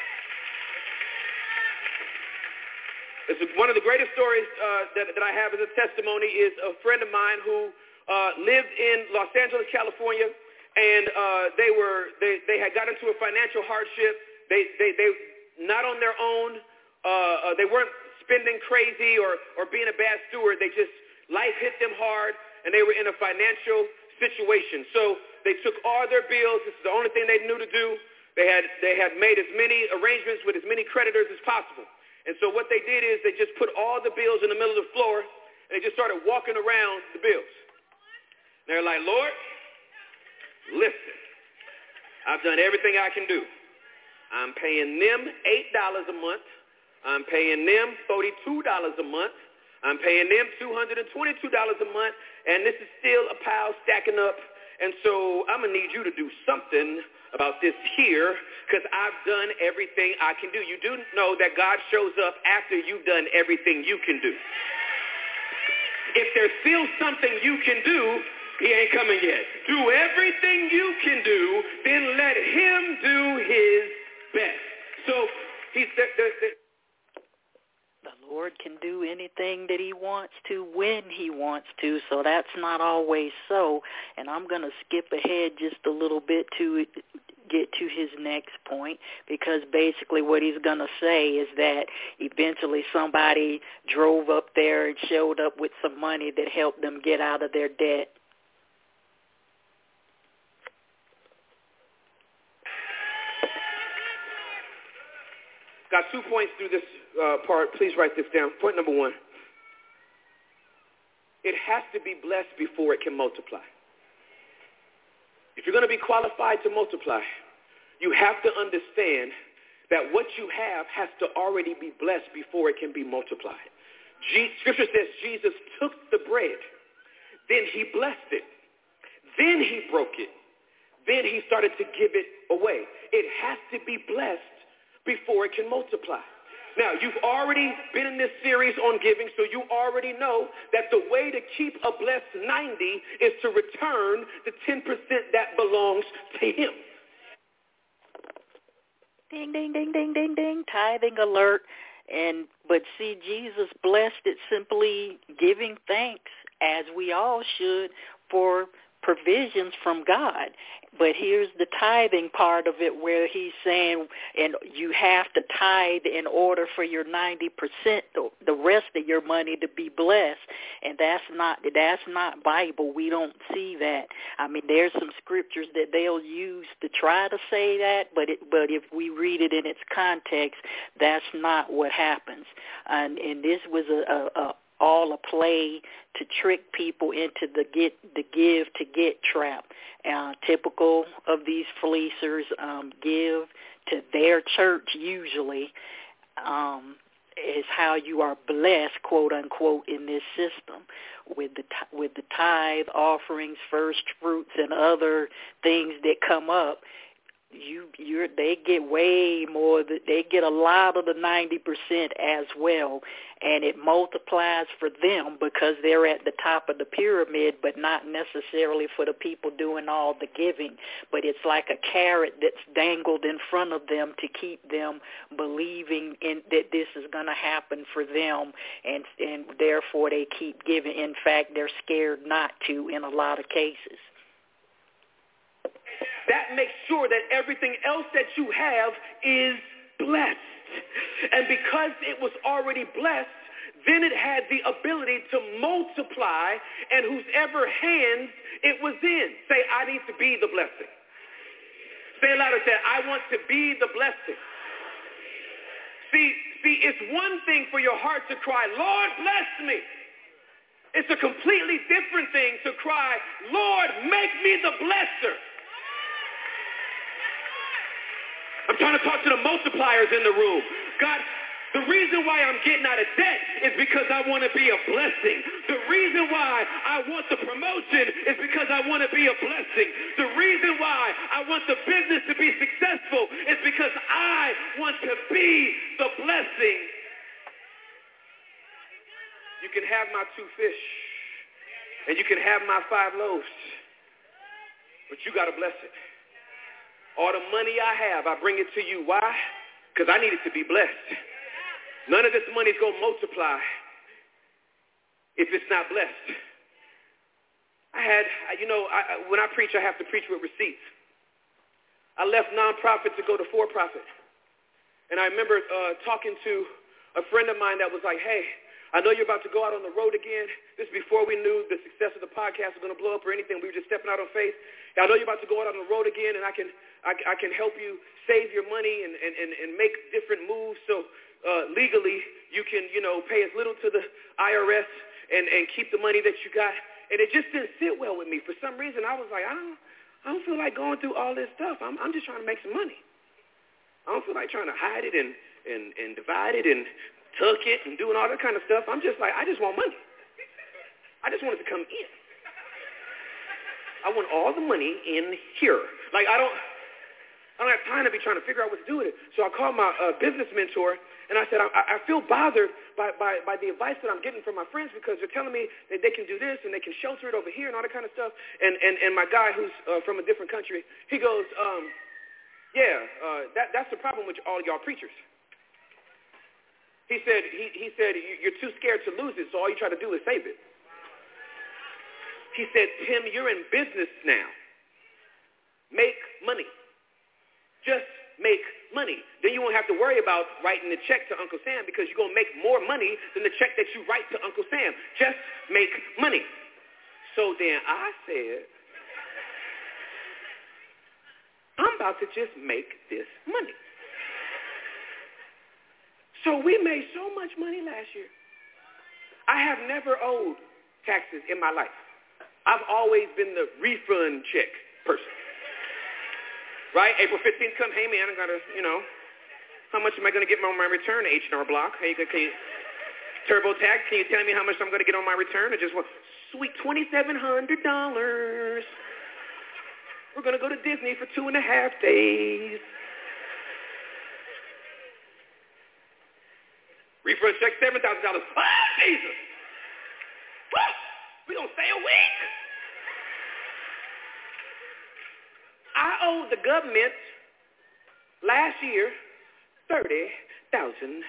One of the greatest stories that I have as a testimony is a friend of mine who lived in Los Angeles, California, and they had got into a financial hardship. They not on their own. They weren't spending crazy or being a bad steward. They just, life hit them hard, and they were in a financial situation. So they took all their bills. This is the only thing they knew to do. They had made as many arrangements with as many creditors as possible. And so what they did is they just put all the bills in the middle of the floor, and they just started walking around the bills. They're like, Lord, listen, I've done everything I can do. I'm paying them $8 a month. I'm paying them $42 a month. I'm paying them $222 a month, and this is still a pile stacking up. And so I'm going to need you to do something about this here, because I've done everything I can do. You do know that God shows up after you've done everything you can do. If there's still something you can do, he ain't coming yet. Do everything you can do, then let him do his best. So he's the Lord can do anything that he wants to when he wants to, so that's not always so. And I'm going to skip ahead just a little bit to get to his next point, because basically what he's going to say is that eventually somebody drove up there and showed up with some money that helped them get out of their debt. Got 2 points through this part. Please write this down. Point number 1. It has to be blessed before it can multiply. If you're going to be qualified to multiply, you have to understand that what you have has to already be blessed before it can be multiplied. Scripture says Jesus took the bread, then he blessed it, then he broke it, then he started to give it away. It has to be blessed before it can multiply. Now, you've already been in this series on giving, so you already know that the way to keep a blessed 90 is to return the 10% that belongs to him. Ding, ding, ding, ding, ding, ding, tithing alert. But see, Jesus blessed it simply giving thanks, as we all should, for provisions from God. But here's the tithing part of it, where he's saying, and you have to tithe in order for your 90%, the rest of your money, to be blessed. And that's not Bible. We don't see that. I mean, there's some scriptures that they'll use to try to say that, but if we read it in its context, that's not what happens. And this was all a play to trick people into the give to get trap. Typical of these fleecers, give to their church usually, is how you are blessed, quote unquote, in this system with the tithe offerings, first fruits, and other things that come up. they get way more. They get a lot of the 90% as well, and it multiplies for them because they're at the top of the pyramid, but not necessarily for the people doing all the giving. But it's like a carrot that's dangled in front of them to keep them believing in that this is going to happen for them, and therefore they keep giving. In fact, they're scared not to in a lot of cases. That makes sure that everything else that you have is blessed. And because it was already blessed, then it had the ability to multiply, and whosever hands it was in. Say, I need to be the blessing. Say it louder, say, I want to be the blessing. See, it's one thing for your heart to cry, Lord, bless me. It's a completely different thing to cry, Lord, make me the blesser. I'm trying to talk to the multipliers in the room. God, the reason why I'm getting out of debt is because I want to be a blessing. The reason why I want the promotion is because I want to be a blessing. The reason why I want the business to be successful is because I want to be the blessing. You can have my 2 fish, and you can have my 5 loaves, but you got to bless it. All the money I have, I bring it to you. Why? Because I need it to be blessed. None of this money is going to multiply if it's not blessed. When I preach, I have to preach with receipts. I left nonprofit to go to for-profit. And I remember talking to a friend of mine that was like, hey, I know you're about to go out on the road again. This is before we knew the success of the podcast was going to blow up or anything. We were just stepping out on faith. I know you're about to go out on the road again, and I can help you save your money and make different moves so legally you can, pay as little to the IRS and keep the money that you got. And it just didn't sit well with me. For some reason, I was like, I don't feel like going through all this stuff. I'm just trying to make some money. I don't feel like trying to hide it and divide it and tuck it and doing all that kind of stuff. I'm just like, I just want money. I just want it to come in. I want all the money in here. Like, I don't have time to be trying to figure out what to do with it. So I called my business mentor, and I said, I feel bothered by the advice that I'm getting from my friends because they're telling me that they can do this and they can shelter it over here and all that kind of stuff. And my guy who's from a different country, he goes, that's the problem with all y'all preachers. He said, you're too scared to lose it, so all you try to do is save it. He said, Tim, you're in business now. Make money. Just make money. Then you won't have to worry about writing the check to Uncle Sam because you're going to make more money than the check that you write to Uncle Sam. Just make money. So then I said, I'm about to just make this money. So we made so much money last year. I have never owed taxes in my life. I've always been the refund check person. Right? April 15th come, hey man, I got to, how much am I going to get on my return to H&R Block? Hey, can you, TurboTax, can you tell me how much I'm going to get on my return? I just want, sweet $2,700. We're going to go to Disney for 2.5 days. Refund check, $7,000. Ah, Jesus! Woo! We're going to stay a week. I owed the government last year $30,000.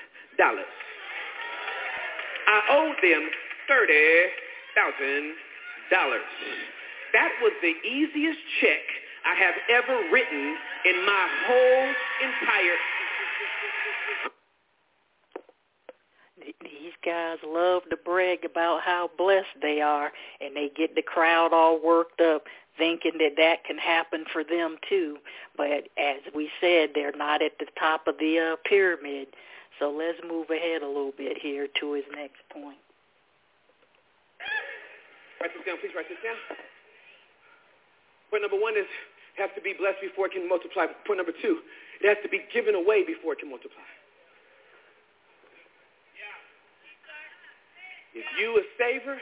I owed them $30,000. That was the easiest check I have ever written in my whole entire. These guys love to brag about how blessed they are, and they get the crowd all worked up thinking that can happen for them too. But as we said, they're not at the top of the pyramid. So let's move ahead a little bit here to his next point. Write this down, please write this down. Point number 1 is it has to be blessed before it can multiply. Point number 2, it has to be given away before it can multiply. If you a saver,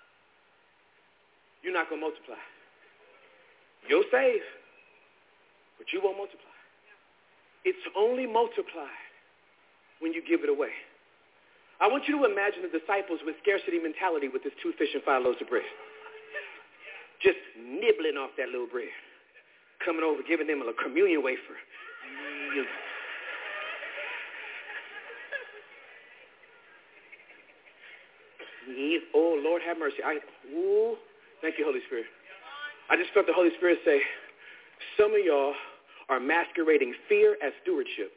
you're not going to multiply. You'll save, but you won't multiply. It's only multiplied when you give it away. I want you to imagine the disciples with scarcity mentality with this 2 fish and 5 loaves of bread. Just nibbling off that little bread. Coming over, giving them a communion wafer. Oh, Lord, have mercy. Thank you, Holy Spirit. I just felt the Holy Spirit say, some of y'all are masquerading fear as stewardship.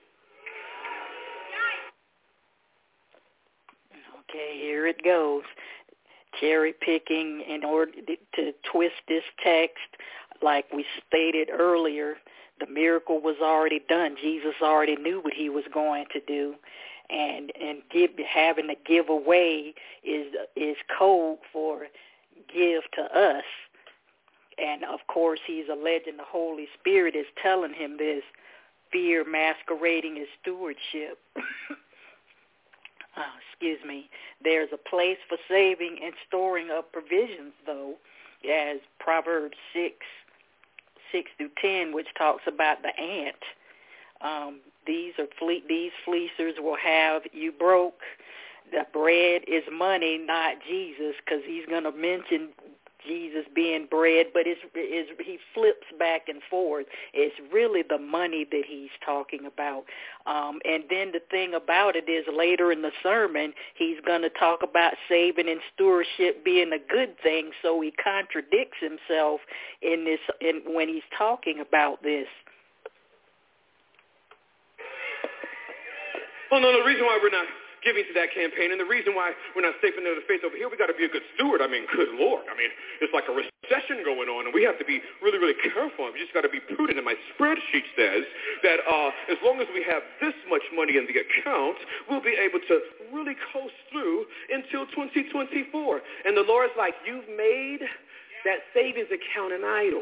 Okay, here it goes. Cherry picking in order to twist this text. Like we stated earlier, the miracle was already done. Jesus already knew what he was going to do. And having to give away is code for give to us. And, of course, he's alleging the Holy Spirit is telling him this, fear masquerading as stewardship. Excuse me. There's a place for saving and storing up provisions, though, as Proverbs 6 through 10, which talks about the ant. These fleecers will have you broke. The bread is money, not Jesus, because he's going to mention Jesus being bread, but he flips back and forth. It's really the money that he's talking about. And then the thing about it is later in the sermon, he's going to talk about saving and stewardship being a good thing, so he contradicts himself when he's talking about this. Oh, no, the reason why we're not giving to that campaign and the reason why we're not safe into the face over here, we got to be a good steward. I mean, good Lord. I mean, it's like a recession going on, and we have to be really, really careful. We just got to be prudent. And my spreadsheet says that as long as we have this much money in the account, we'll be able to really coast through until 2024. And the Lord's like, you've made that savings account an idol.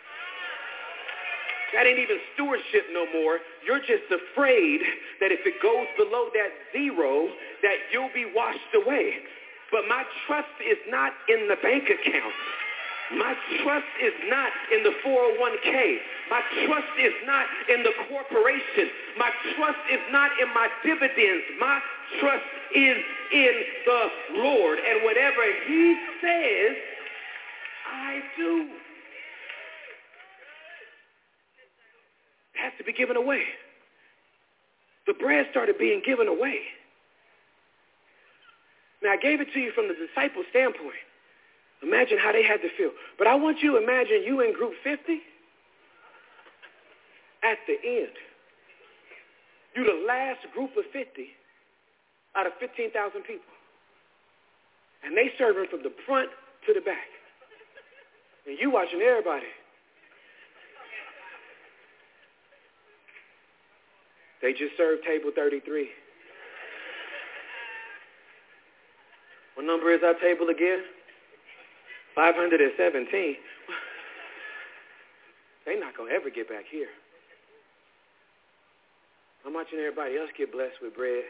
That ain't even stewardship no more. You're just afraid that if it goes below that zero, that you'll be washed away. But my trust is not in the bank account. My trust is not in the 401k. My trust is not in the corporation. My trust is not in my dividends. My trust is in the Lord. And whatever he says, I do. Has to be given away. The bread started being given away. Now, I gave it to you from the disciple standpoint. Imagine how they had to feel. But I want you to imagine you in group 50 at the end. You're the last group of 50 out of 15,000 people. And they serving from the front to the back. And you watching everybody. They just served table 33. What number is our table again? 517. They're not going to ever get back here. I'm watching everybody else get blessed with bread.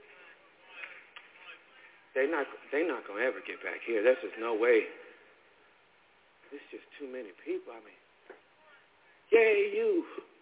They're not going to ever get back here. There's just no way. It's just too many people. I mean, yay, you.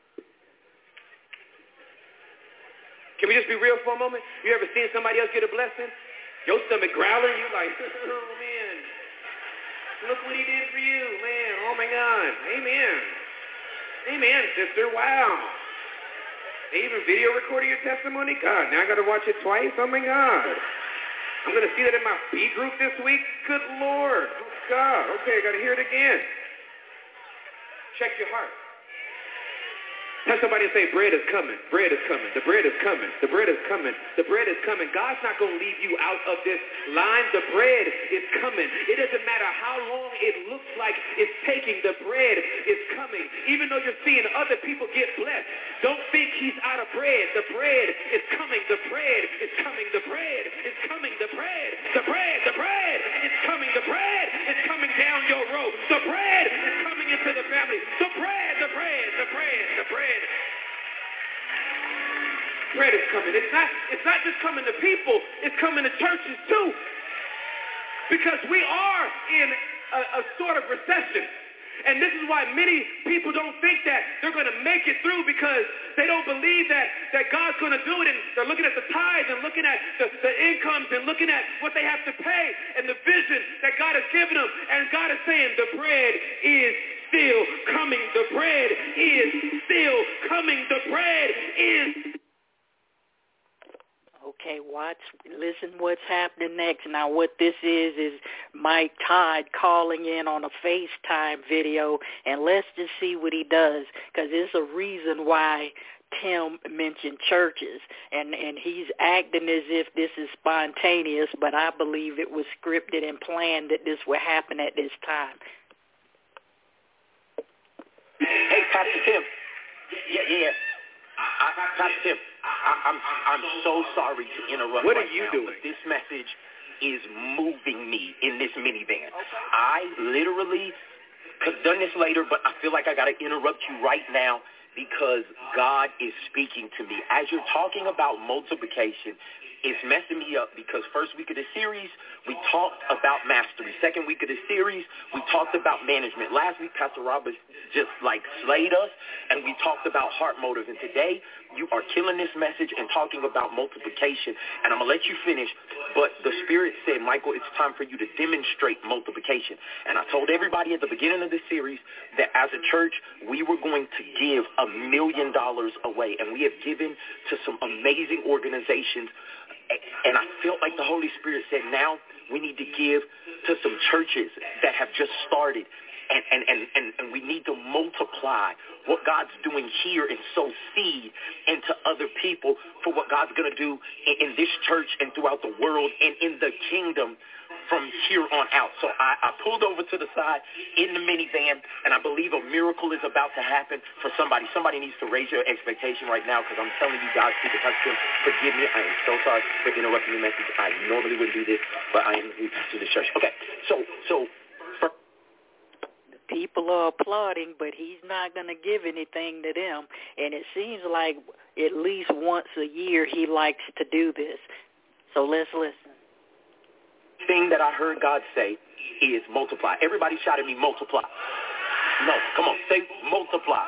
Can we just be real for a moment? You ever seen somebody else get a blessing? Your stomach growling, you like, oh, man. Look what he did for you, man. Oh, my God. Amen. Amen, sister. Wow. They even video recorded your testimony? God, now I got to watch it twice? Oh, my God. I'm going to see that in my B group this week? Good Lord. Oh, God. Okay, I got to hear it again. Check your heart. Tell somebody and say, bread is coming. Bread is coming. The bread is coming. The bread is coming. The bread is coming. God's not going to leave you out of this line. The bread is coming. It doesn't matter how long it looks like it's taking. The bread is coming. Even though you're seeing other people get blessed, don't think he's out of bread. The bread is coming. The bread is coming. The bread is coming. The bread. The bread. The bread is coming. The bread is coming down your road. The bread is coming into the family. The bread. The bread. The bread. The bread. Bread is coming. It's not just coming to people, it's coming to churches too. Because we are in a sort of recession. And this is why many people don't think that they're going to make it through, because they don't believe that God's going to do it. And they're looking at the tithes and looking at the incomes and looking at what they have to pay and the vision that God has given them. And God is saying the bread is still coming. The bread is still coming. The bread is. Okay, listen what's happening next. Now what this is Mike Todd calling in on a FaceTime video, and let's just see what he does, because there's a reason why Tim mentioned churches, and he's acting as if this is spontaneous, but I believe it was scripted and planned that this would happen at this time. Hey, Pastor Tim. Yeah. Pastor Tim, I'm so sorry to interrupt. What are you doing? But this message is moving me in this minivan. I literally could have done this later, but I feel like I got to interrupt you right now because God is speaking to me. As you're talking about multiplication, it's messing me up because first week of the series, we talked about mastery. Second week of the series, we talked about management. Last week, Pastor Robert just slayed us, and we talked about heart motive. And today, you are killing this message and talking about multiplication. And I'm going to let you finish, but the Spirit said, Michael, it's time for you to demonstrate multiplication. And I told everybody at the beginning of the series that as a church, we were going to give $1 million away, and we have given to some amazing organizations. And I felt like the Holy Spirit said, now we need to give to some churches that have just started. And we need to multiply what God's doing here and sow seed into other people for what God's going to do in this church and throughout the world and in the kingdom from here on out. So I pulled over to the side in the minivan, and I believe a miracle is about to happen for somebody. Somebody needs to raise your expectation right now, because I'm telling you, God's people, forgive me. I am so sorry for interrupting the message. I normally wouldn't do this, but I am the pastor of the church. Okay, so people are applauding, but he's not going to give anything to them. And it seems like at least once a year he likes to do this. So let's listen. Thing that I heard God say is multiply. Everybody shout at me, multiply. No, come on, say multiply.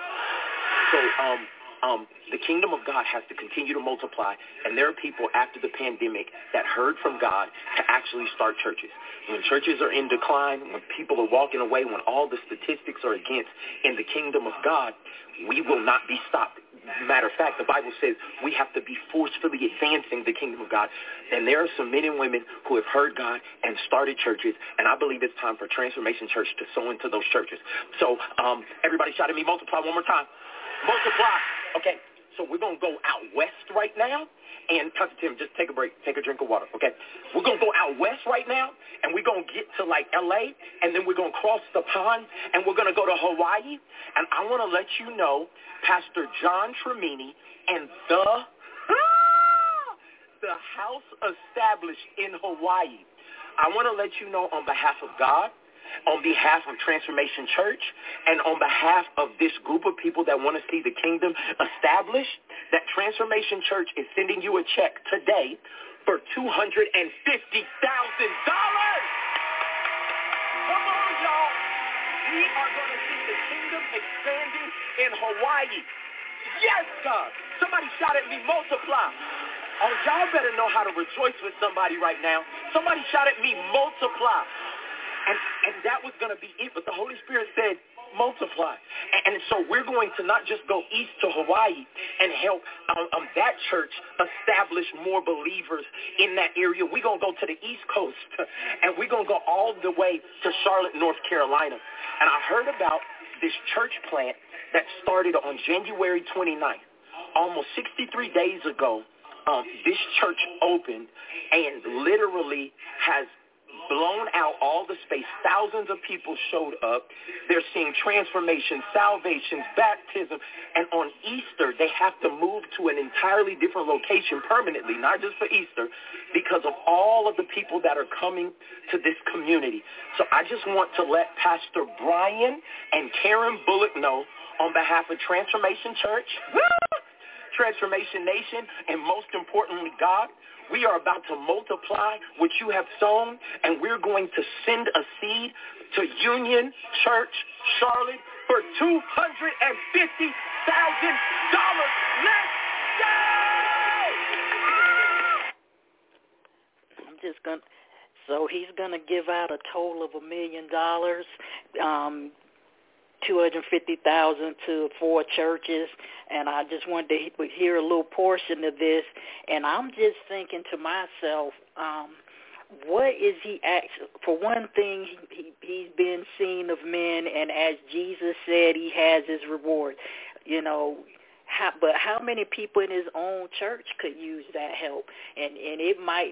So the kingdom of God has to continue to multiply, and there are people after the pandemic that heard from God to actually start churches. When churches are in decline, when people are walking away, when all the statistics are against in the kingdom of God, we will not be stopped. Matter of fact, the Bible says we have to be forcefully advancing the kingdom of God. And there are some men and women who have heard God and started churches, and I believe it's time for Transformation Church to sow into those churches. So everybody shout at me, multiply one more time. Multiply. Okay, so we're going to go out west right now. And Pastor Tim, just take a break. Take a drink of water, okay? We're going to go out west right now, and we're going to get to, L.A., and then we're going to cross the pond, and we're going to go to Hawaii. And I want to let you know, Pastor John Tremini and the house established in Hawaii. I want to let you know on behalf of God, on behalf of Transformation Church, and on behalf of this group of people that want to see the kingdom established, that Transformation Church is sending you a check today for $250,000. Come on, y'all. We are going to see the kingdom expanding in Hawaii. Yes, God. Somebody shout at me, multiply. Oh, y'all better know how to rejoice with somebody right now. Somebody shout at me, multiply. And that was going to be it, but the Holy Spirit said, multiply. And so we're going to not just go east to Hawaii and help that church establish more believers in that area. We're going to go to the East Coast, and we're going to go all the way to Charlotte, North Carolina. And I heard about this church plant that started on January 29th. Almost 63 days ago, this church opened and literally has blown out all the space. Thousands of people showed up. They're seeing transformation, salvations, baptism. And on Easter, they have to move to an entirely different location permanently, not just for Easter, because of all of the people that are coming to this community. So I just want to let Pastor Brian and Karen Bullock know on behalf of Transformation Church, Transformation Nation, and most importantly, God, we are about to multiply what you have sown, and we're going to send a seed to Union Church, Charlotte, for $250,000. Let's go! I'm just going to, so he's going to give out a total of $1 million, $250,000 to 4 churches, and I just wanted to hear a little portion of this, and I'm just thinking to myself, what is he actually, for one thing, he's been seen of men, and as Jesus said, he has his reward, you know. But how many people in his own church could use that help? And it might,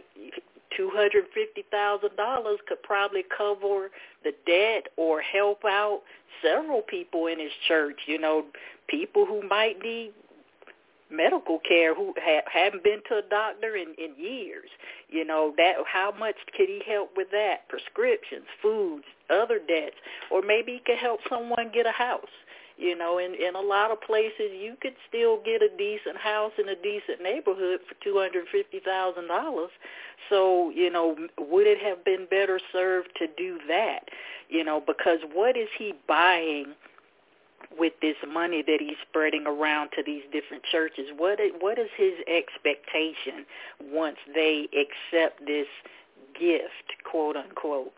$250,000 could probably cover the debt or help out several people in his church, you know, people who might need medical care who haven't been to a doctor in years. You know, that how much could he help with that? Prescriptions, foods, other debts, or maybe he could help someone get a house. You know, in a lot of places you could still get a decent house in a decent neighborhood for $250,000. So, you know, would it have been better served to do that? You know, because what is he buying with this money that he's spreading around to these different churches? What is his expectation once they accept this gift, quote unquote?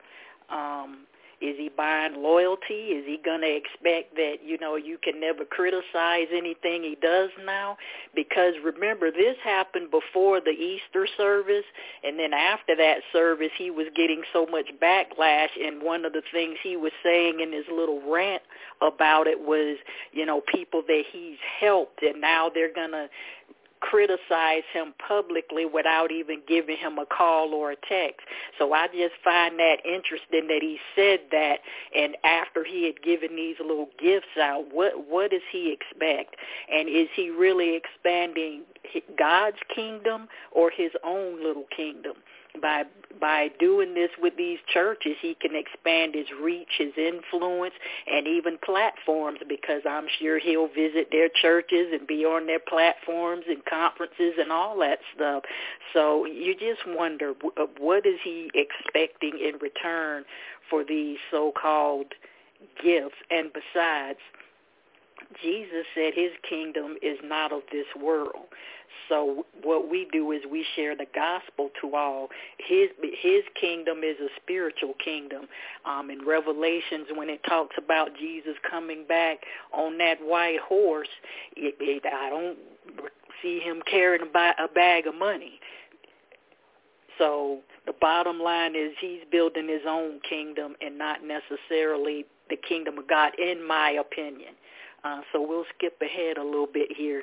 Is he buying loyalty? Is he going to expect that, you know, you can never criticize anything he does now? Because remember, this happened before the Easter service, and then after that service, he was getting so much backlash, and one of the things he was saying in his little rant about it was, you know, people that he's helped, and now they're going to criticize him publicly without even giving him a call or a text. So I just find that interesting that he said that, and after he had given these little gifts out, what does he expect? And is he really expanding God's kingdom or his own little kingdom? By doing this with these churches, he can expand his reach, his influence, and even platforms, because I'm sure he'll visit their churches and be on their platforms and conferences and all that stuff. So you just wonder, what is he expecting in return for these so-called gifts? And besides, Jesus said his kingdom is not of this world. So what we do is we share the gospel to all. His kingdom is a spiritual kingdom. In Revelations, when it talks about Jesus coming back on that white horse, I don't see him carrying a bag of money. So the bottom line is he's building his own kingdom and not necessarily the kingdom of God, in my opinion. So we'll skip ahead a little bit here.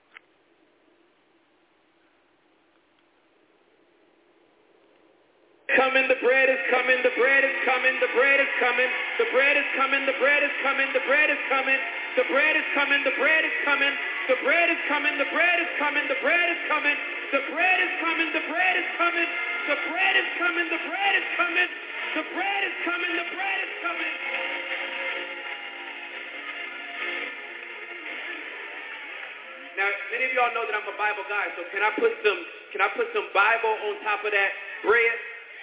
Coming, the bread is coming, the bread is coming, the bread is coming, the bread is coming, the bread is coming, the bread is coming, the bread is coming, the bread is coming, the bread is coming, the bread is coming, the bread is coming, the bread is coming, the bread is coming, the bread is coming, the bread is coming, the bread is coming, the bread is coming. Now, many of y'all know that I'm a Bible guy, so can I put some Bible on top of that bread?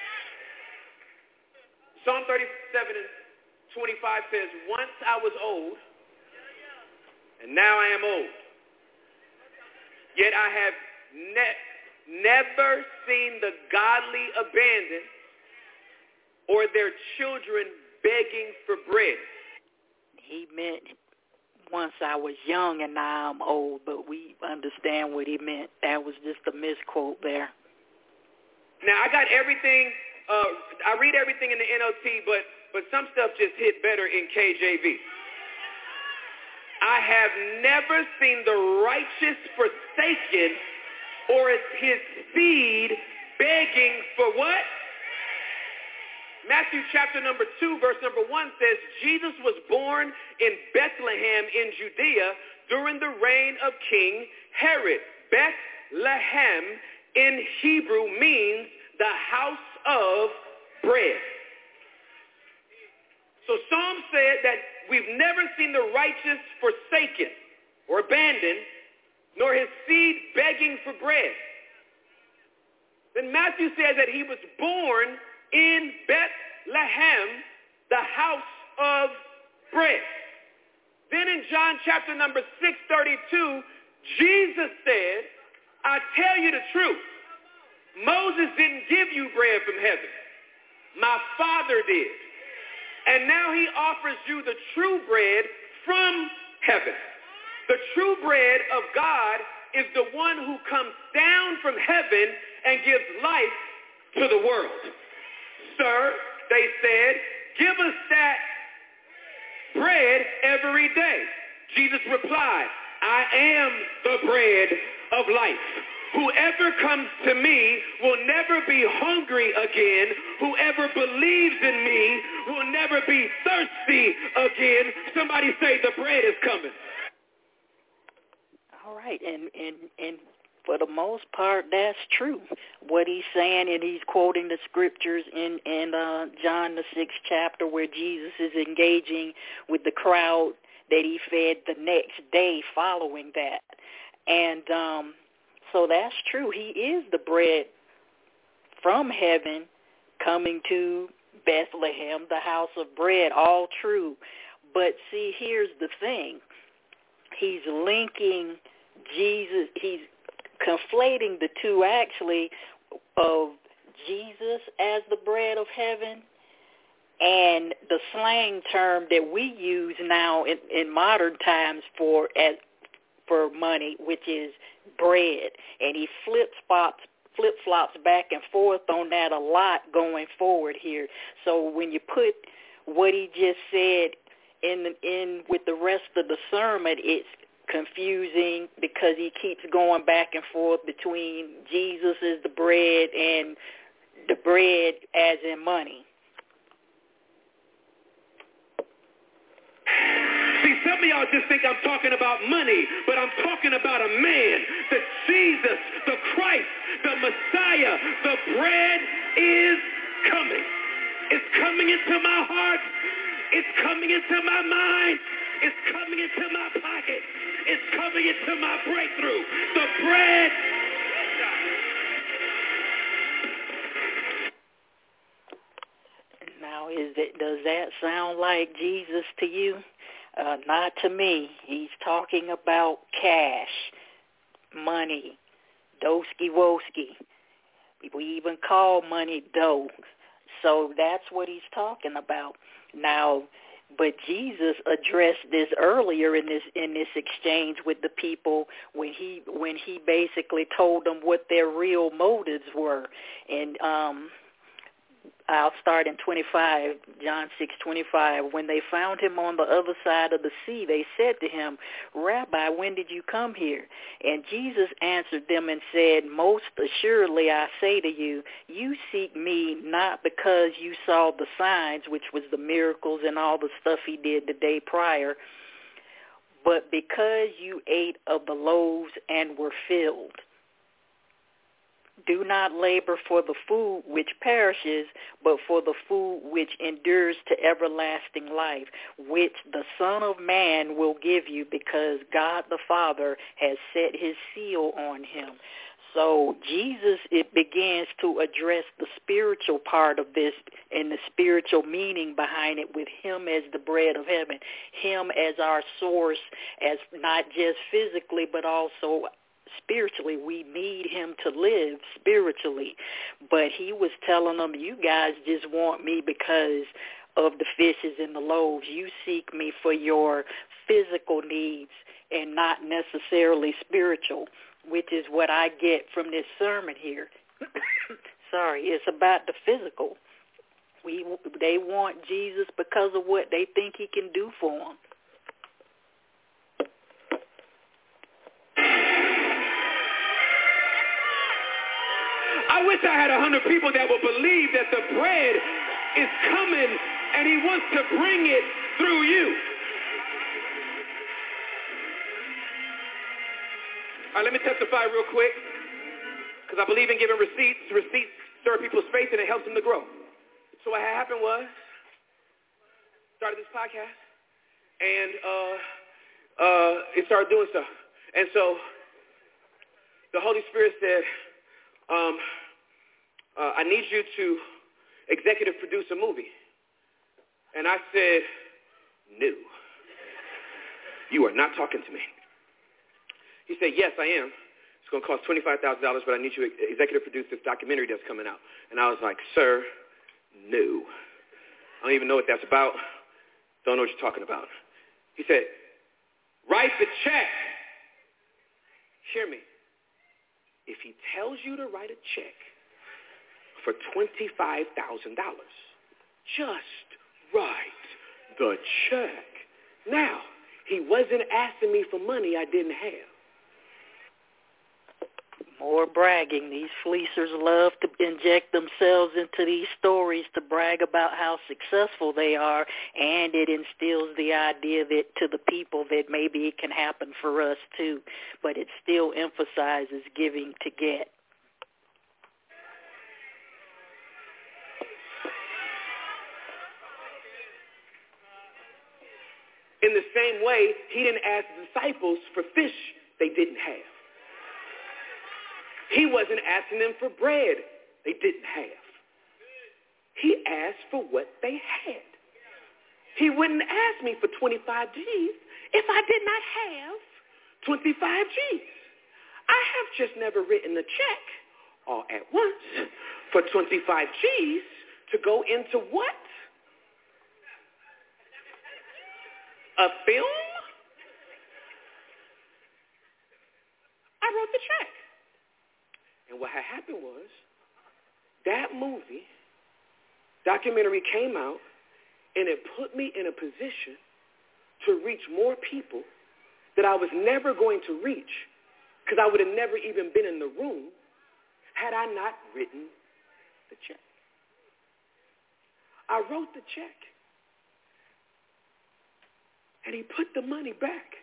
Psalm 37 and 25 says, once I was old, and now I am old. Yet I have never seen the godly abandoned or their children begging for bread. He meant once I was young and now I'm old, but we understand what he meant. That was just a misquote there. Now, I got everything. I read everything in the NLT, but some stuff just hit better in KJV. I have never seen the righteous forsaken or his seed begging for what? Matthew chapter number 2, verse number 1 says, Jesus was born in Bethlehem in Judea during the reign of King Herod. Bethlehem in Hebrew means the house of bread. So Psalm said that we've never seen the righteous forsaken or abandoned nor his seed begging for bread. Then Matthew says that he was born in Bethlehem, the house of bread. Then in John chapter number 6:32, Jesus said, I tell you the truth. Moses didn't give you bread from heaven. My Father did. And now he offers you the true bread from heaven. The true bread of God is the one who comes down from heaven and gives life to the world. Sir, they said, give us that bread every day. Jesus replied, I am the bread of life. Whoever comes to me will never be hungry again. Whoever believes in me will never be thirsty again. Somebody say the bread is coming. All right, and for the most part, that's true. What he's saying, and he's quoting the scriptures in John the 6th chapter where Jesus is engaging with the crowd that he fed the next day following that. And so that's true. He is the bread from heaven coming to Bethlehem, the house of bread, all true. But see, here's the thing. He's linking Jesus, he's conflating the two actually of Jesus as the bread of heaven and the slang term that we use now in modern times for money, which is bread. And he flip-flops back and forth on that a lot going forward here. So when you put what he just said in with the rest of the sermon, it's confusing because he keeps going back and forth between Jesus is the bread and the bread as in money. See, some of y'all just think I'm talking about money, but I'm talking about a man, the Jesus, the Christ, the Messiah. The bread is coming. It's coming into my heart. It's coming into my mind. It's coming into my pocket. It's coming into my breakthrough. The bread. Now, does that sound like Jesus to you? Not to me. He's talking about cash, money, doski-woski. We even call money dough. So that's what he's talking about. Now, but Jesus addressed this earlier in this exchange with the people when he basically told them what their real motives were. And I'll start in 25, John 6:25. When they found him on the other side of the sea, they said to him, Rabbi, when did you come here? And Jesus answered them and said, most assuredly I say to you, you seek me not because you saw the signs, which was the miracles and all the stuff he did the day prior, but because you ate of the loaves and were filled. Do not labor for the food which perishes, but for the food which endures to everlasting life, which the Son of Man will give you, because God the Father has set his seal on him. So Jesus, it begins to address the spiritual part of this and the spiritual meaning behind it with him as the bread of heaven, him as our source, as not just physically but also spiritually. We need him to live spiritually. But he was telling them, you guys just want me because of the fishes and the loaves. You seek me for your physical needs and not necessarily spiritual, which is what I get from this sermon here. Sorry, it's about the physical. They want Jesus because of what they think he can do for them. I wish I had 100 people that will believe that the bread is coming and he wants to bring it through you. All right, let me testify real quick because I believe in giving receipts. Receipts stir people's faith and it helps them to grow. So what happened was, started this podcast and it started doing stuff. And so the Holy Spirit said, I need you to executive produce a movie. And I said, no, you are not talking to me. He said, yes, I am. It's going to cost $25,000, but I need you to executive produce this documentary that's coming out. And I was like, sir, no. I don't even know what that's about. Don't know what you're talking about. He said, write the check. Hear me. If he tells you to write a check for $25,000, just write the check. Now, he wasn't asking me for money I didn't have. More bragging. These fleecers love to inject themselves into these stories to brag about how successful they are, and it instills the idea that to the people that maybe it can happen for us too, but it still emphasizes giving to get. In the same way, he didn't ask the disciples for fish they didn't have. He wasn't asking them for bread they didn't have. He asked for what they had. He wouldn't ask me for 25 G's if I did not have 25 G's. I have just never written a check all at once for 25 G's to go into what? A film? I wrote the check. And what had happened was that documentary came out, and it put me in a position to reach more people that I was never going to reach because I would have never even been in the room had I not written the check. I wrote the check, and he put the money back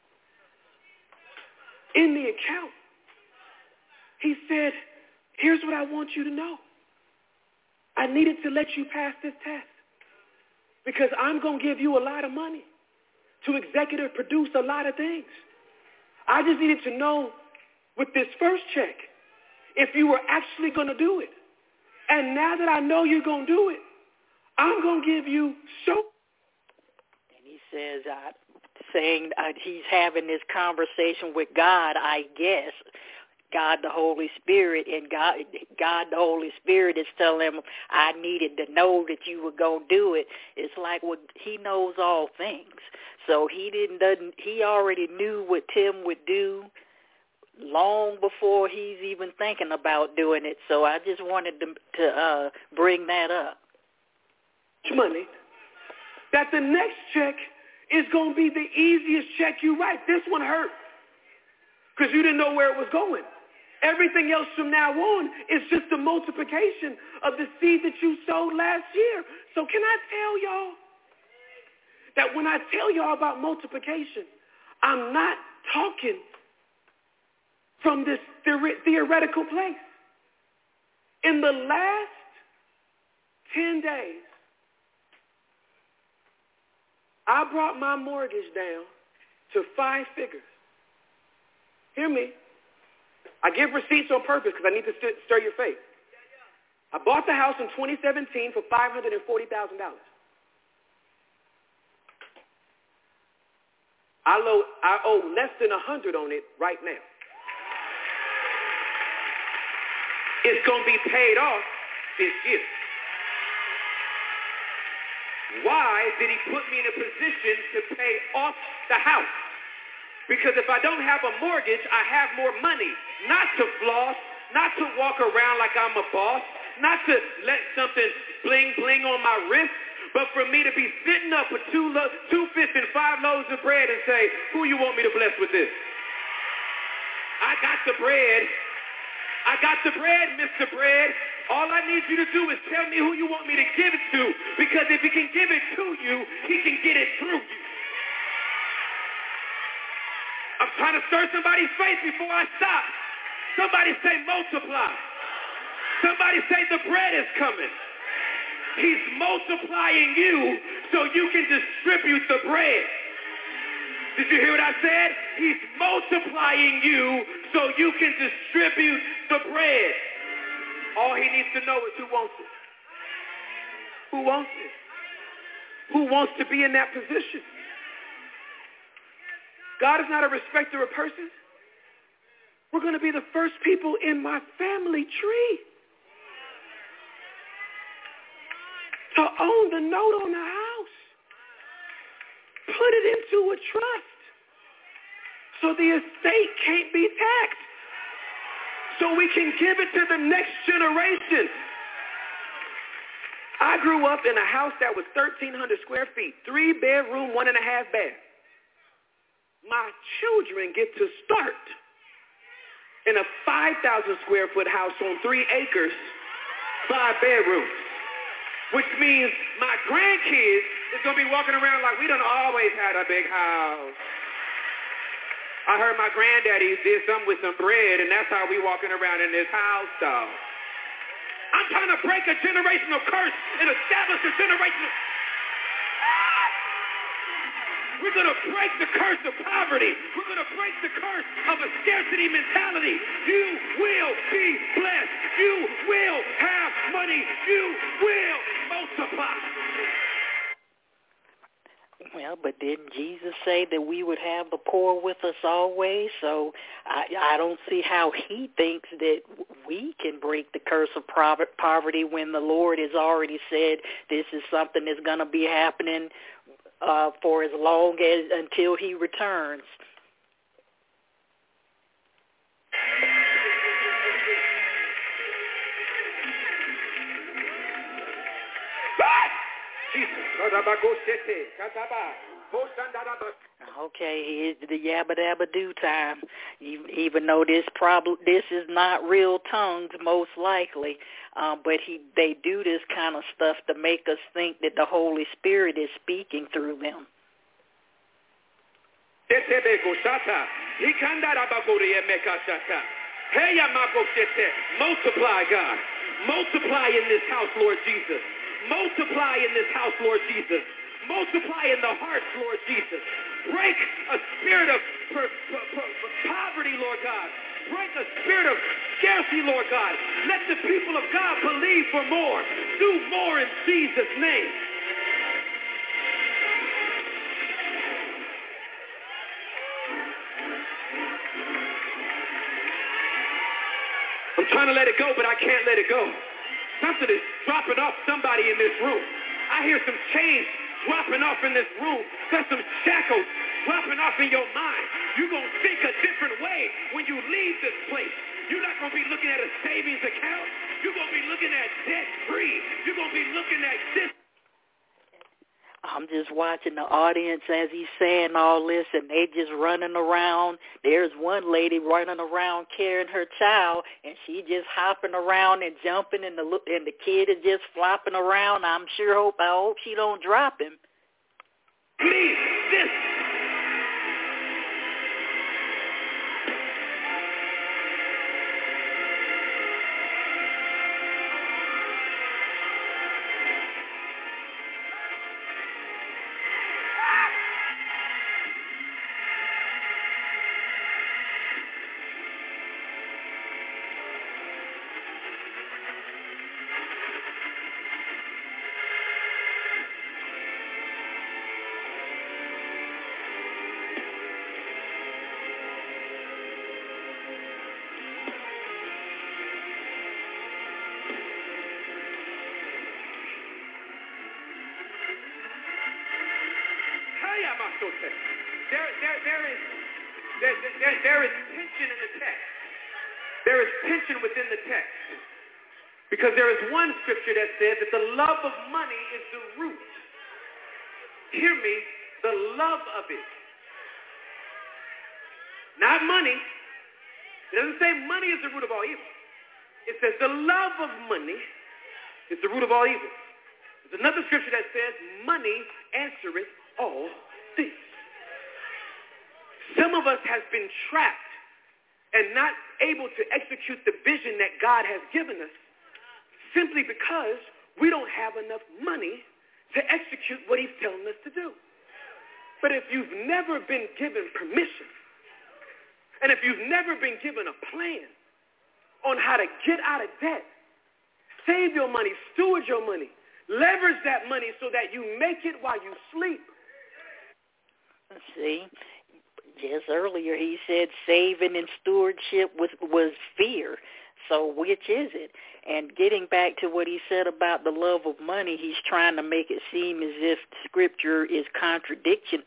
in the account. He said, here's what I want you to know. I needed to let you pass this test because I'm going to give you a lot of money to executive produce a lot of things. I just needed to know with this first check if you were actually going to do it. And now that I know you're going to do it, I'm going to give you so. And he says, he's having this conversation with God, I guess. God the Holy Spirit, and God the Holy Spirit is telling him, I needed to know that you were going to do it. It's like he knows all things. So he already knew what Tim would do long before he's even thinking about doing it. So I just wanted to bring that up. Money, that the next check is going to be the easiest check you write. This one hurt because you didn't know where it was going. Everything else from now on is just the multiplication of the seed that you sowed last year. So can I tell y'all that when I tell y'all about multiplication, I'm not talking from this theoretical place. In the last 10 days, I brought my mortgage down to 5 figures. Hear me. I give receipts on purpose because I need to stir your faith. I bought the house in 2017 for $540,000. I owe less than $100 on it right now. It's going to be paid off this year. Why did he put me in a position to pay off the house? Because if I don't have a mortgage, I have more money. Not to floss, not to walk around like I'm a boss, not to let something bling bling on my wrist, but for me to be sitting up with two fish and 5 loaves of bread and say, who you want me to bless with this? I got the bread. I got the bread, Mr. Bread. All I need you to do is tell me who you want me to give it to, because if he can give it to you, he can get it through you. I'm trying to stir somebody's faith before I stop. Somebody say multiply. Somebody say the bread is coming. He's multiplying you so you can distribute the bread. Did you hear what I said? He's multiplying you so you can distribute the bread. All he needs to know is who wants it. Who wants it? Who wants to be in that position? God is not a respecter of persons. We're going to be the first people in my family tree to own the note on the house. Put it into a trust so the estate can't be taxed, so we can give it to the next generation. I grew up in a house that was 1,300 square feet, 3-bedroom, 1.5 bath. My children get to start in a 5,000 square foot house on 3 acres, 5 bedrooms, which means my grandkids is going to be walking around like we done always had a big house. I heard my granddaddy did something with some bread, and that's how we walking around in this house, though. I'm trying to break a generational curse and establish a generational... We're going to break the curse of poverty. We're going to break the curse of a scarcity mentality. You will be blessed. You will have money. You will multiply. Well, but didn't Jesus say that we would have the poor with us always? So I don't see how he thinks that we can break the curse of poverty when the Lord has already said this is something that's going to be happening for as long as until he returns. Okay, here's the yabba dabba do time. Even though this is not real tongues, most likely, but they do this kind of stuff to make us think that the Holy Spirit is speaking through them. Multiply, God. Multiply in this house, Lord Jesus. Multiply in this house, Lord Jesus. Multiply in the hearts, Lord Jesus. Break a spirit of poverty, Lord God. Break a spirit of scarcity, Lord God. Let the people of God believe for more. Do more in Jesus' name. I'm trying to let it go, but I can't let it go. Something is dropping off somebody in this room. I hear some chains dropping off in this room. There's some shackles dropping off in your mind. You're going to think a different way when you leave this place. You're not going to be looking at a savings account. You're going to be looking at debt-free. You're going to be looking at this. I'm just watching the audience as he's saying all this, and they just running around. There's one lady running around carrying her child, and she just hopping around and jumping, and the kid is just flopping around. I hope she don't drop him. Please, this. There is tension in the text. There is tension within the text. Because there is one scripture that says that the love of money is the root. Hear me, the love of it. Not money. It doesn't say money is the root of all evil. It says the love of money is the root of all evil. There's another scripture that says money answereth all things. Some of us has been trapped and not able to execute the vision that God has given us simply because we don't have enough money to execute what he's telling us to do. But if you've never been given permission And if you've never been given a plan on how to get out of debt, save your money, steward your money, leverage that money so that you make it while you sleep. See, just earlier he said saving and stewardship was fear. So which is it? And getting back to what he said about the love of money, he's trying to make it seem as if Scripture is contradiction.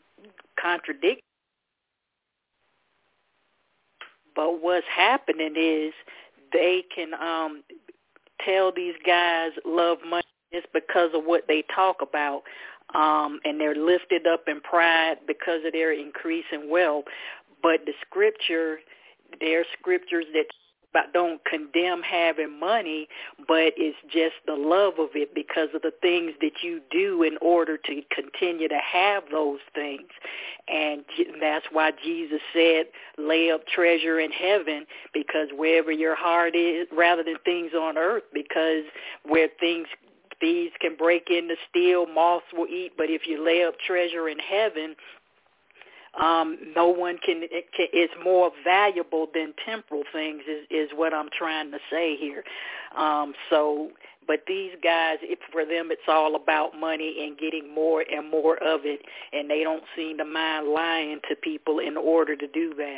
But what's happening is they can tell these guys love money just because of what they talk about, and they're lifted up in pride because of their increase in wealth. But the Scripture, there are scriptures that don't condemn having money, but it's just the love of it because of the things that you do in order to continue to have those things. And that's why Jesus said, lay up treasure in heaven, because wherever your heart is, rather than things on earth, because where thieves can break in to steal, moths will eat, but if you lay up treasure in heaven, no one can. It's more valuable than temporal things. Is what I'm trying to say here. But these guys, for them, it's all about money and getting more and more of it, and they don't seem to mind lying to people in order to do that.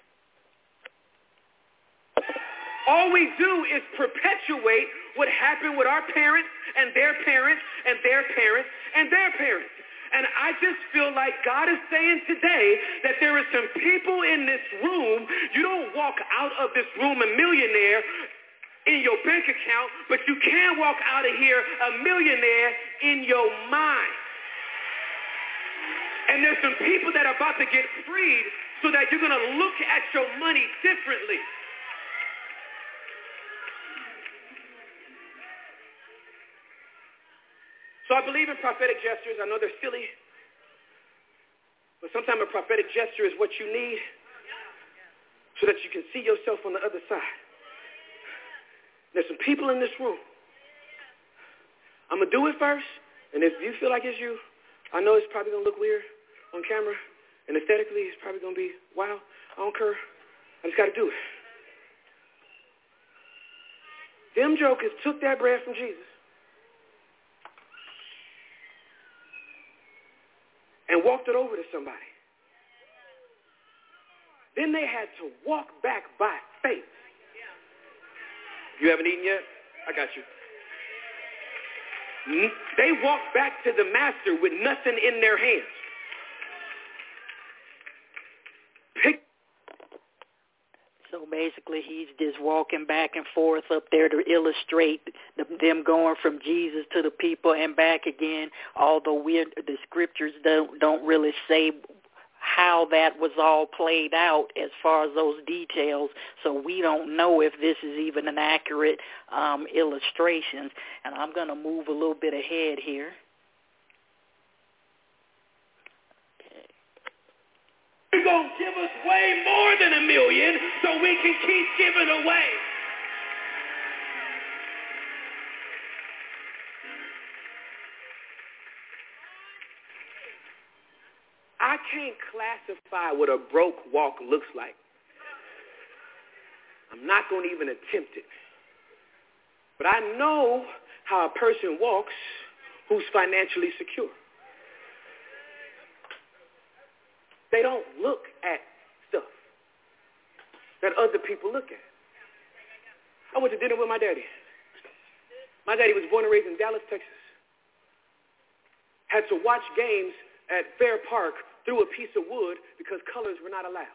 All we do is perpetuate what happened with our parents and their parents and their parents and their parents. And I just feel like God is saying today that there are some people in this room, you don't walk out of this room a millionaire in your bank account, but you can walk out of here a millionaire in your mind. And there's some people that are about to get freed so that you're going to look at your money differently. So I believe in prophetic gestures. I know they're silly, but sometimes a prophetic gesture is what you need so that you can see yourself on the other side. There's some people in this room. I'm going to do it first, and if you feel like it's you, I know it's probably going to look weird on camera, and aesthetically it's probably going to be, wow, I don't care. I just got to do it. Them jokers took that bread from Jesus and walked it over to somebody. Then they had to walk back by faith. You haven't eaten yet? I got you. They walked back to the master with nothing in their hands. So basically he's just walking back and forth up there to illustrate them going from Jesus to the people and back again, although the scriptures don't really say how that was all played out as far as those details, so we don't know if this is even an accurate illustration. And I'm going to move a little bit ahead here. You're going to give us way more than $1 million so we can keep giving away. I can't classify what a broke walk looks like. I'm not going to even attempt it. But I know how a person walks who's financially secure. They don't look at stuff that other people look at. I went to dinner with my daddy. My daddy was born and raised in Dallas, Texas. Had to watch games at Fair Park through a piece of wood because colors were not allowed.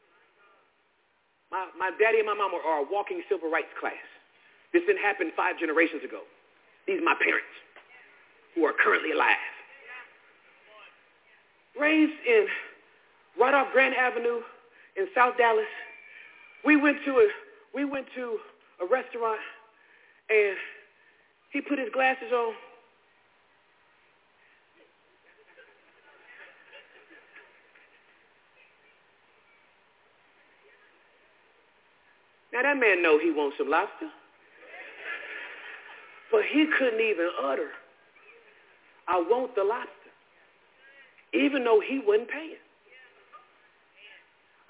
My daddy and my mama are a walking civil rights class. This didn't happen 5 generations ago. These are my parents who are currently alive. Raised in right off Grand Avenue in South Dallas. We went to a restaurant, and he put his glasses on. Now that man know he wants some lobster, but he couldn't even utter, I want the lobster, even though he wasn't paying.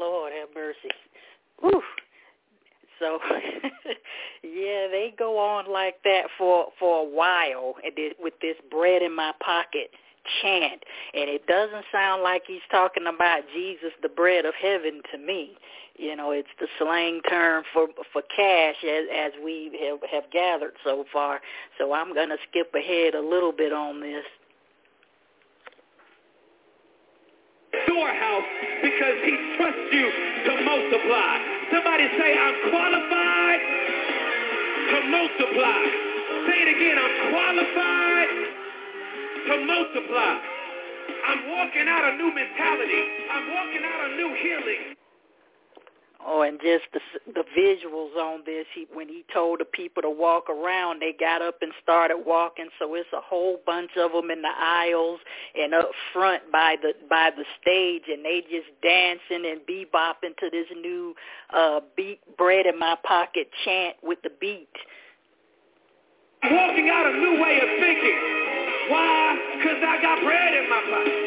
Lord have mercy. Whew. So, yeah, they go on like that for a while with this bread in my pocket chant. And it doesn't sound like he's talking about Jesus, the bread of heaven, to me. You know, it's the slang term for cash as we have gathered so far. So I'm going to skip ahead a little bit on this. Storehouse, because he trusts you to multiply. Somebody say, I'm qualified to multiply. Say it again, I'm qualified to multiply. I'm walking out a new mentality. I'm walking out a new healing. Oh, and just the visuals on this, when he told the people to walk around, they got up and started walking. So it's a whole bunch of them in the aisles and up front by the stage, and they just dancing and bebopping to this new beat, bread in my pocket chant with the beat. Walking out a new way of thinking. Why? Because I got bread in my pocket.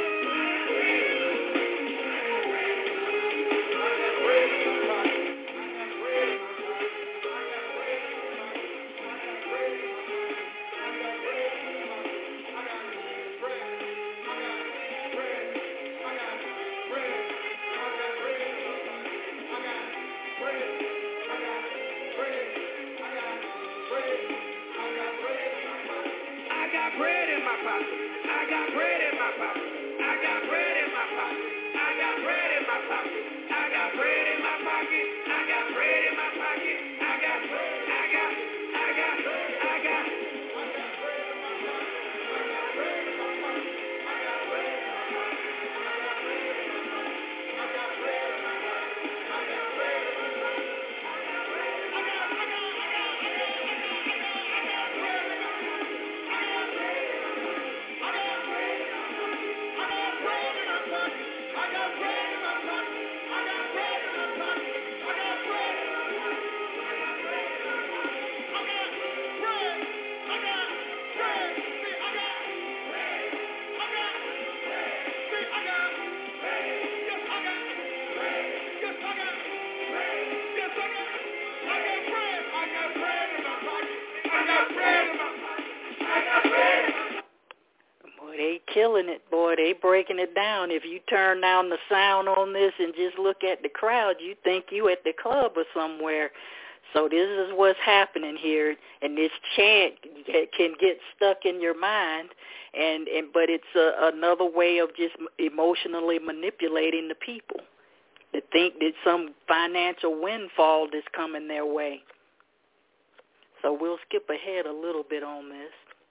Killing it, boy. They breaking it down. If you turn down the sound on this and just look at the crowd, you think you at the club or somewhere. So this is what's happening here, and this chant can get stuck in your mind, but it's another way of just emotionally manipulating the people to think that some financial windfall is coming their way. So we'll skip ahead a little bit on this.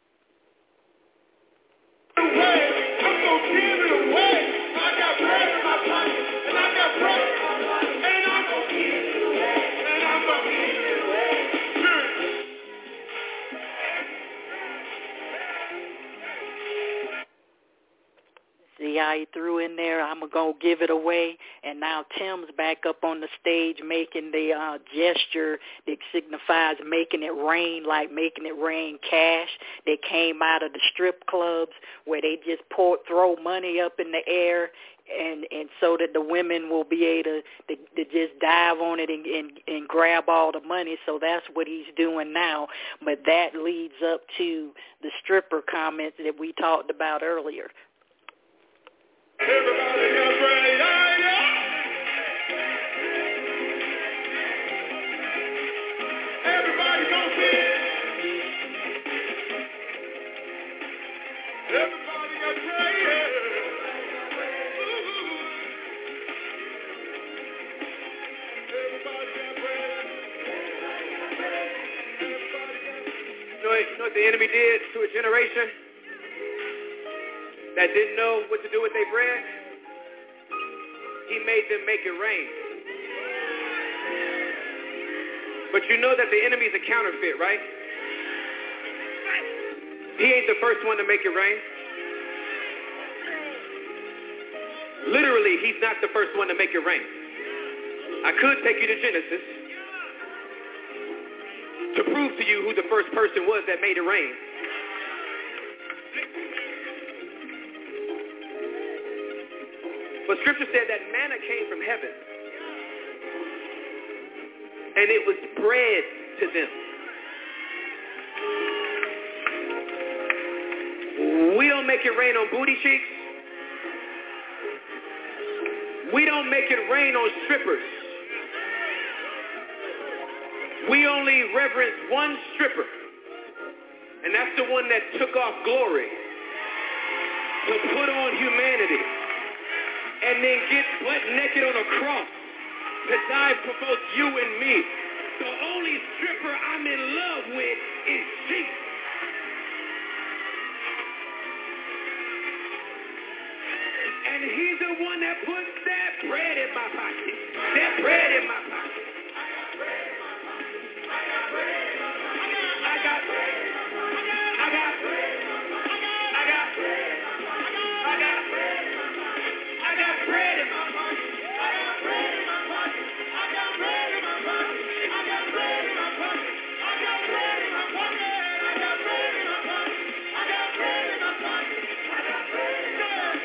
I'm going to give it away. I got bread in my pocket, and I got bread in my pocket, and I'm going to give it away, and I'm going to give it away. See how he threw in there, I'm going to give it away, and now Tim's back up on the stage making the gesture that signifies making it rain, like making it rain cash that came out of the strip clubs where they just throw money up in the air and so that the women will be able to just dive on it and grab all the money. So that's what he's doing now. But that leads up to the stripper comments that we talked about earlier. Everybody got bread. Everybody gonna see it. Everybody got bread. Everybody got bread. You know what the enemy did to a generation that didn't know what to do with their bread? He made them make it rain. But you know that the enemy's a counterfeit, right? He ain't the first one to make it rain. Literally, he's not the first one to make it rain. I could take you to Genesis to prove to you who the first person was that made it rain. But Scripture said that manna came from heaven. and it was bread to them. We don't make it rain on booty cheeks. We don't make it rain on strippers. We only reverence one stripper, and that's the one that took off glory to put on humanity and then get butt naked on a cross to die for both you and me. The only stripper I'm in love with is Jesus. And he's the one that puts that bread in my pocket. That bread in my pocket. I got bread. I got bread. I got bread. I got bread. I got bread in my pocket. I got bread in my pocket. I got bread in my pocket. I got bread in my pocket. I got bread in my pocket. I got bread in my pocket. I got bread in my pocket. I got bread in my pocket.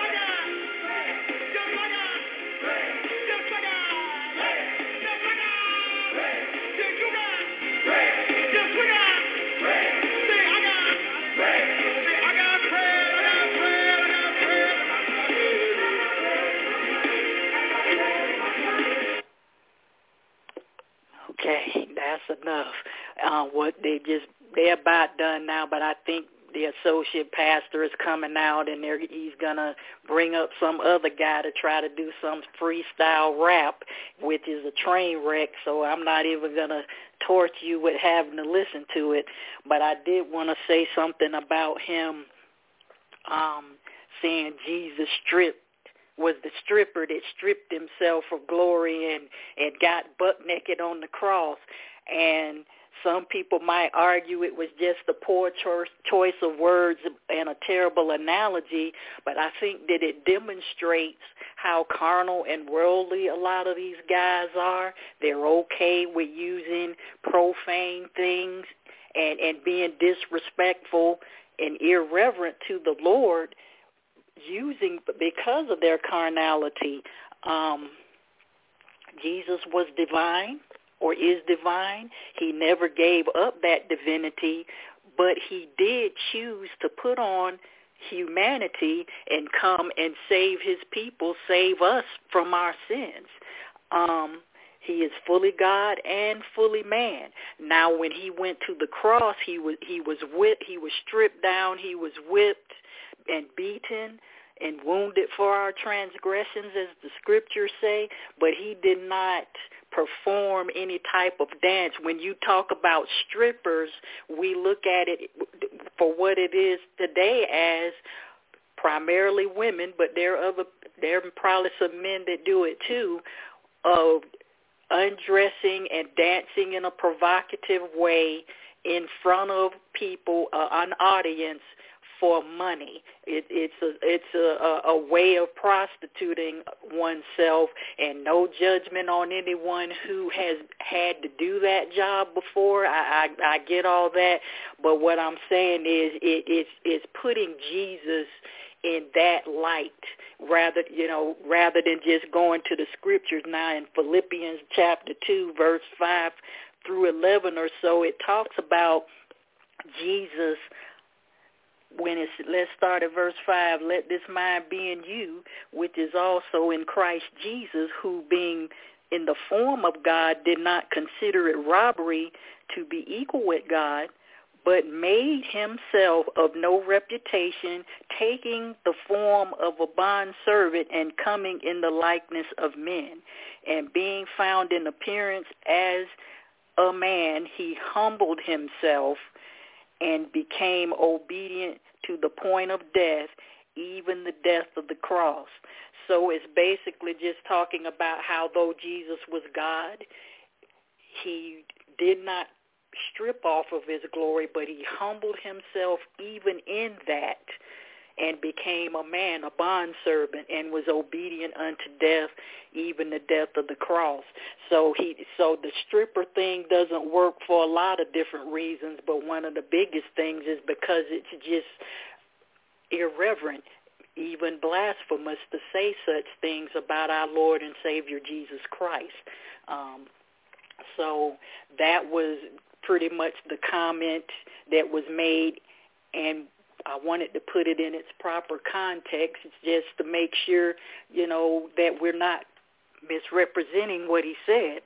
Okay, that's enough. They're about done now, but I think the associate pastor is coming out, and he's going to bring up some other guy to try to do some freestyle rap, which is a train wreck, so I'm not even going to torture you with having to listen to it. But I did want to say something about him saying Jesus was the stripper that stripped himself of glory and got butt naked on the cross. And some people might argue it was just a poor choice of words and a terrible analogy, but I think that it demonstrates how carnal and worldly a lot of these guys are. They're okay with using profane things and being disrespectful and irreverent to the Lord, because of their carnality. Jesus was divine, or is divine. He never gave up that divinity, but he did choose to put on humanity and come and save his people, save us from our sins. He is fully God and fully man. Now, when he went to the cross, he was whipped, he was stripped down, he was whipped and beaten and wounded for our transgressions, as the scriptures say, but he did not perform any type of dance. When you talk about strippers, we look at it for what it is today as primarily women, but there are probably some men that do it too, of undressing and dancing in a provocative way in front of people, an audience, for money. It's a way of prostituting oneself, and no judgment on anyone who has had to do that job before. I get all that, but what I'm saying is it's putting Jesus in that light rather than just going to the scriptures. Now in Philippians chapter 2 verse 5 through 11 or so, it talks about Jesus. Let's start at verse 5. Let this mind be in you, which is also in Christ Jesus, who being in the form of God did not consider it robbery to be equal with God, but made himself of no reputation, taking the form of a bondservant and coming in the likeness of men. And being found in appearance as a man, he humbled himself and became obedient to the point of death, even the death of the cross. So it's basically just talking about how though Jesus was God, he did not strip off of his glory, but he humbled himself even in that and became a man, a bondservant, and was obedient unto death, even the death of the cross. So the stripper thing doesn't work for a lot of different reasons, but one of the biggest things is because it's just irreverent, even blasphemous, to say such things about our Lord and Savior Jesus Christ. So that was pretty much the comment that was made, and I wanted to put it in its proper context just to make sure, that we're not misrepresenting what he said.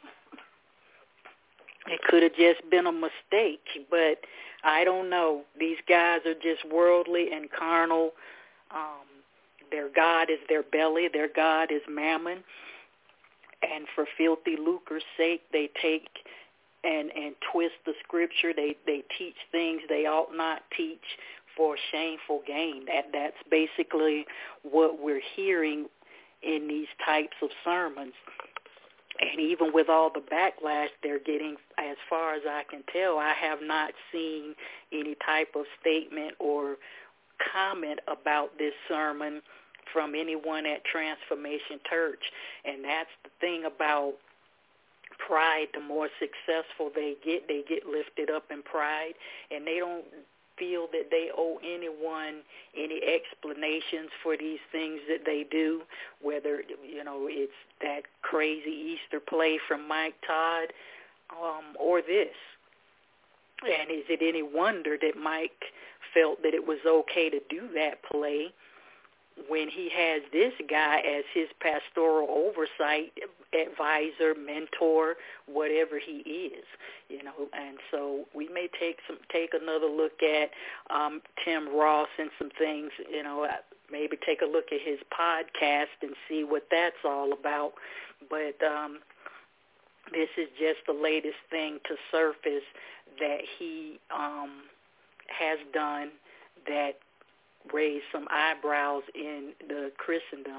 It could have just been a mistake, but I don't know. These guys are just worldly and carnal. Their God is their belly. Their God is mammon. And for filthy lucre's sake, they take and twist the scripture. They teach things they ought not teach for shameful gain. That's basically what we're hearing in these types of sermons. And even with all the backlash they're getting, as far as I can tell, I have not seen any type of statement or comment about this sermon from anyone at Transformation Church. And that's the thing about pride. The more successful they get lifted up in pride, and they don't feel that they owe anyone any explanations for these things that they do, whether, it's that crazy Easter play from Mike Todd or this. And is it any wonder that Mike felt that it was okay to do that play when he has this guy as his pastoral oversight, advisor, mentor, whatever he is, and so we may take another look at Tim Ross and some things, maybe take a look at his podcast and see what that's all about. But this is just the latest thing to surface that he has done that raised some eyebrows in the Christendom.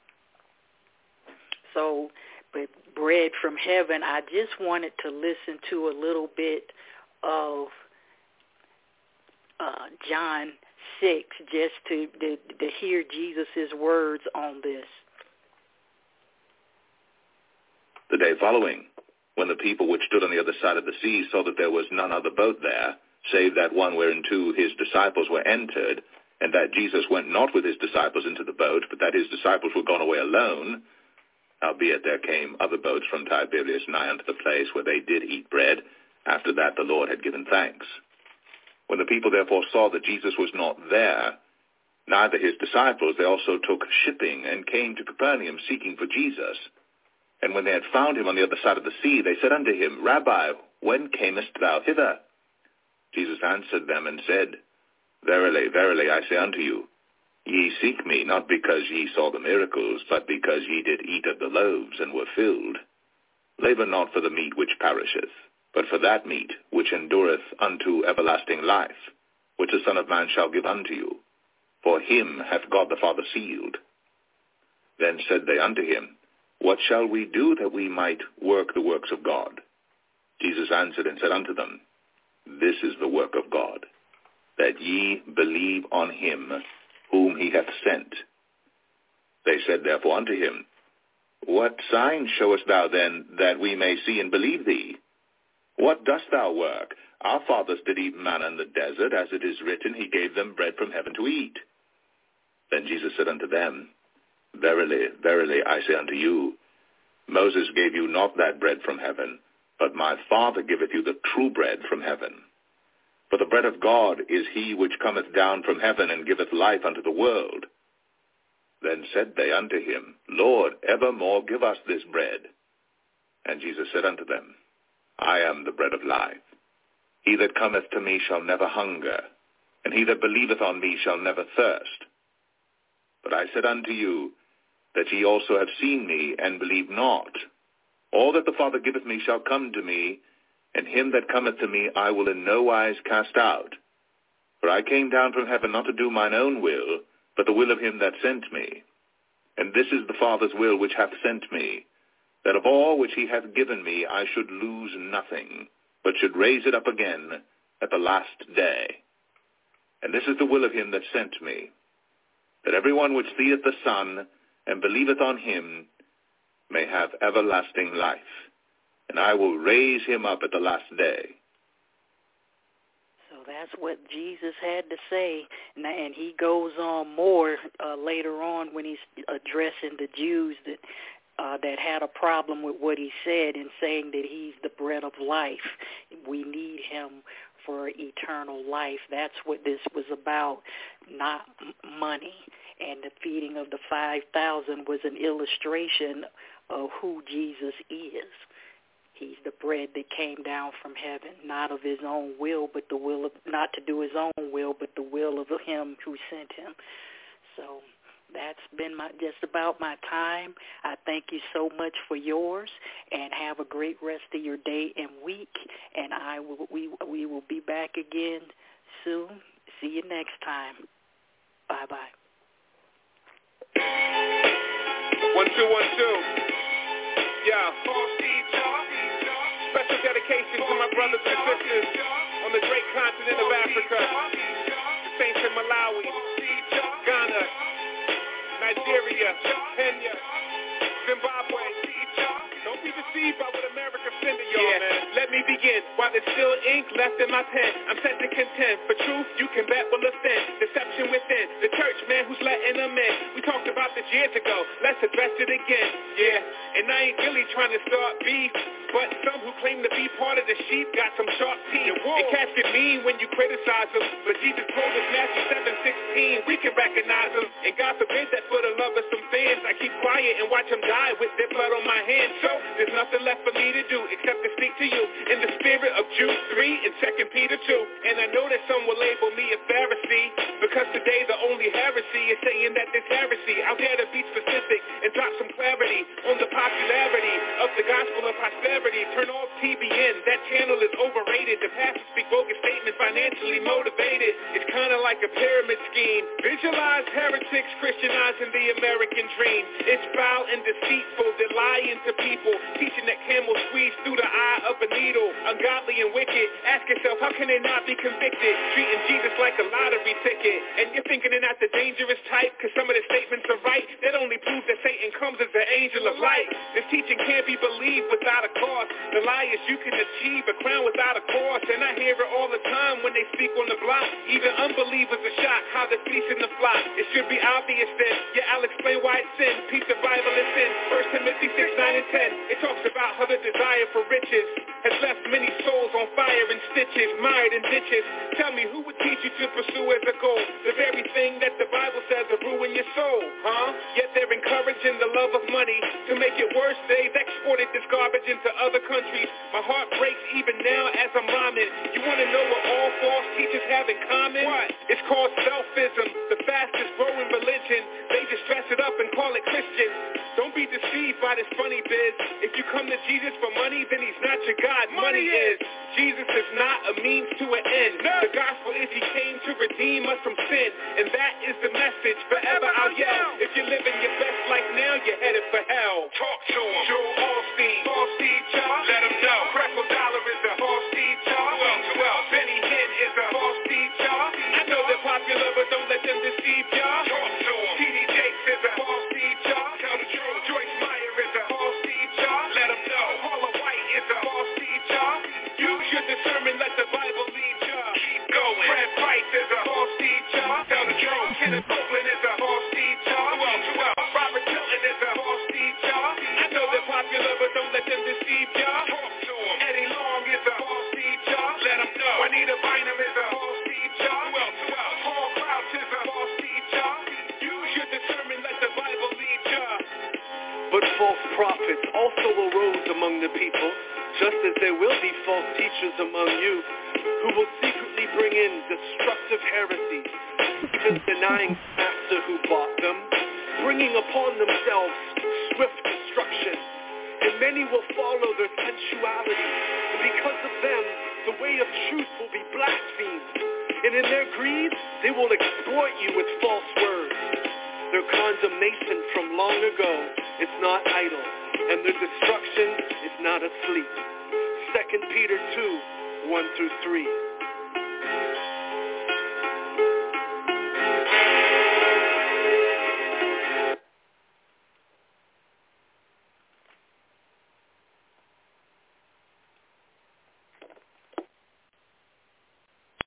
So, but bread from heaven, I just wanted to listen to a little bit of John 6 just to hear Jesus' words on this. The day following, when the people which stood on the other side of the sea saw that there was none other boat there, save that one whereinto his disciples were entered, and that Jesus went not with his disciples into the boat, but that his disciples were gone away alone, howbeit there came other boats from Tiberias nigh unto the place where they did eat bread, after that the Lord had given thanks. When the people therefore saw that Jesus was not there, neither his disciples, they also took shipping, and came to Capernaum, seeking for Jesus. And when they had found him on the other side of the sea, they said unto him, Rabbi, when camest thou hither? Jesus answered them and said, Verily, verily, I say unto you, ye seek me, not because ye saw the miracles, but because ye did eat of the loaves, and were filled. Labor not for the meat which perisheth, but for that meat which endureth unto everlasting life, which the Son of Man shall give unto you. For him hath God the Father sealed. Then said they unto him, What shall we do that we might work the works of God? Jesus answered and said unto them, This is the work of God, that ye believe on him whom he hath sent. They said therefore unto him, What sign showest thou then, that we may see and believe thee? What dost thou work? Our fathers did eat manna in the desert, as it is written, He gave them bread from heaven to eat. Then Jesus said unto them, Verily, verily, I say unto you, Moses gave you not that bread from heaven, but my Father giveth you the true bread from heaven. For the bread of God is he which cometh down from heaven, and giveth life unto the world. Then said they unto him, Lord, evermore give us this bread. And Jesus said unto them, I am the bread of life. He that cometh to me shall never hunger, and he that believeth on me shall never thirst. But I said unto you, that ye also have seen me, and believe not. All that the Father giveth me shall come to me, and him that cometh to me I will in no wise cast out. For I came down from heaven not to do mine own will, but the will of him that sent me. And this is the Father's will which hath sent me, that of all which he hath given me I should lose nothing, but should raise it up again at the last day. And this is the will of him that sent me, that every one which seeth the Son, and believeth on him, may have everlasting life, and I will raise him up at the last day. So that's what Jesus had to say, and he goes on more later on when he's addressing the Jews that that had a problem with what he said in saying that he's the bread of life. We need him for eternal life. That's what this was about, not money. And the feeding of the 5,000 was an illustration of who Jesus is. He's the bread that came down from heaven, not of his own will, but the will of, not to do his own will, but the will of him who sent him. So that's been just about my time. I thank you so much for yours, and have a great rest of your day and week. And we will be back again soon. See you next time. Bye-bye. 1, 2, 1, 2. Yeah. Special dedication to my brothers and sisters on the great continent of Africa, the saints in Malawi, Ghana, Nigeria, Kenya, Zimbabwe. Don't be deceived by what America's sending y'all, man. Let me begin. While there's still ink left in my pen, I'm set to contend. For truth, you can bet will offend. Deception within. The church, man, who's letting them in. We talked about this years ago. Let's address it again. Yeah. And I ain't really trying to start beef, but some who claim to be part of the sheep got some sharp teeth. And cats get mean when you criticize them, but Jesus told us Matthew 7:16, we can recognize them. And God forbid that for the love of some fans, I keep quiet and watch them die with their blood on my hands. So there's nothing left for me to do except to speak to you in the spirit of Jude 3 and 2 Peter 2. And I know that some will label me a Pharisee, because today the only heresy is saying that there's heresy. I'll dare to be specific and drop some clarity on the popularity of the gospel of prosperity. Turn off TBN, that channel is overrated. The pastors speak bogus statements, financially motivated. It's kind of like a pyramid scheme. Visualize heretics Christianizing the American dream. It's foul and deceitful, they're lying to people, teaching that camels squeeze through the eye of a needle. Ungodly and wicked, ask yourself, how can they not be convicted? Treating Jesus like a lottery ticket. And you're thinking they're not the dangerous type, because some of the statements are right. That only proves that Satan comes as an angel of light. This teaching can't be believed without a cause. The lie is you can achieve a crown without a cross. And I hear it all the time when they speak on the block. Even unbelievers are shocked how they're feasting the flock. It should be obvious then. Yeah, I'll explain why it's sin. Peep the Bible is sin. 1 Timothy 6, 9, and 10. It talks about how the desire for riches has left many souls on fire and stitches, mired in ditches. Tell me, who would teach you to pursue as a goal the very thing that the Bible says will ruin your soul, huh? Yet they're encouraging the love of money. To make it worse, they've exported this garbage into other countries. My heart breaks even now as I'm rhyming. You want to know what all false teachers have in common? What? It's called selfism, the fastest growing religion. They just dress it up and call it Christian. Don't be deceived by this funny biz. If you come to Jesus for money, then he's not your God. Money is. Jesus is not a means to an end. The gospel is he came to redeem us from sin. And that is the message. Forever I'll yell. If you're living your best life now, you're headed for hell. Talk to him. Joel Osteen. False teacher. Let him know. Crackle Dollar is a false teacher. Well, Benny Hinn is a false teacher. I know they're popular, but don't let them deceive y'all. Talk to him. T.D. Jakes is a false teacher. Tell the truth. Joyce Meyer is a false teacher. Let him know. Paula White is a false teacher. Use your discernment, let the Bible lead ya. Keep going. Fred Price is a false teacher. Tell the truth. Kenneth Copeland is a false teacher. Robert Tilton is a false teacher. I know they're popular, but don't let them deceive ya. Talk to him. Eddie Long is a false teacher. Let him know. Juanita Bynum is a false teacher. Paul Crouch is a false teacher. Use your discernment, let the Bible lead ya. But false prophets also arose among the people, just as there will be false teachers among you, who will secretly bring in destructive heresies, even denying the master who bought them, bringing upon themselves swift destruction. And many will follow their sensuality, and because of them, the way of truth will be blasphemed. And in their greed, they will exploit you with false words. Their condemnation from long ago is not idle, and their destruction is not asleep. 2 Peter 2, 1-3.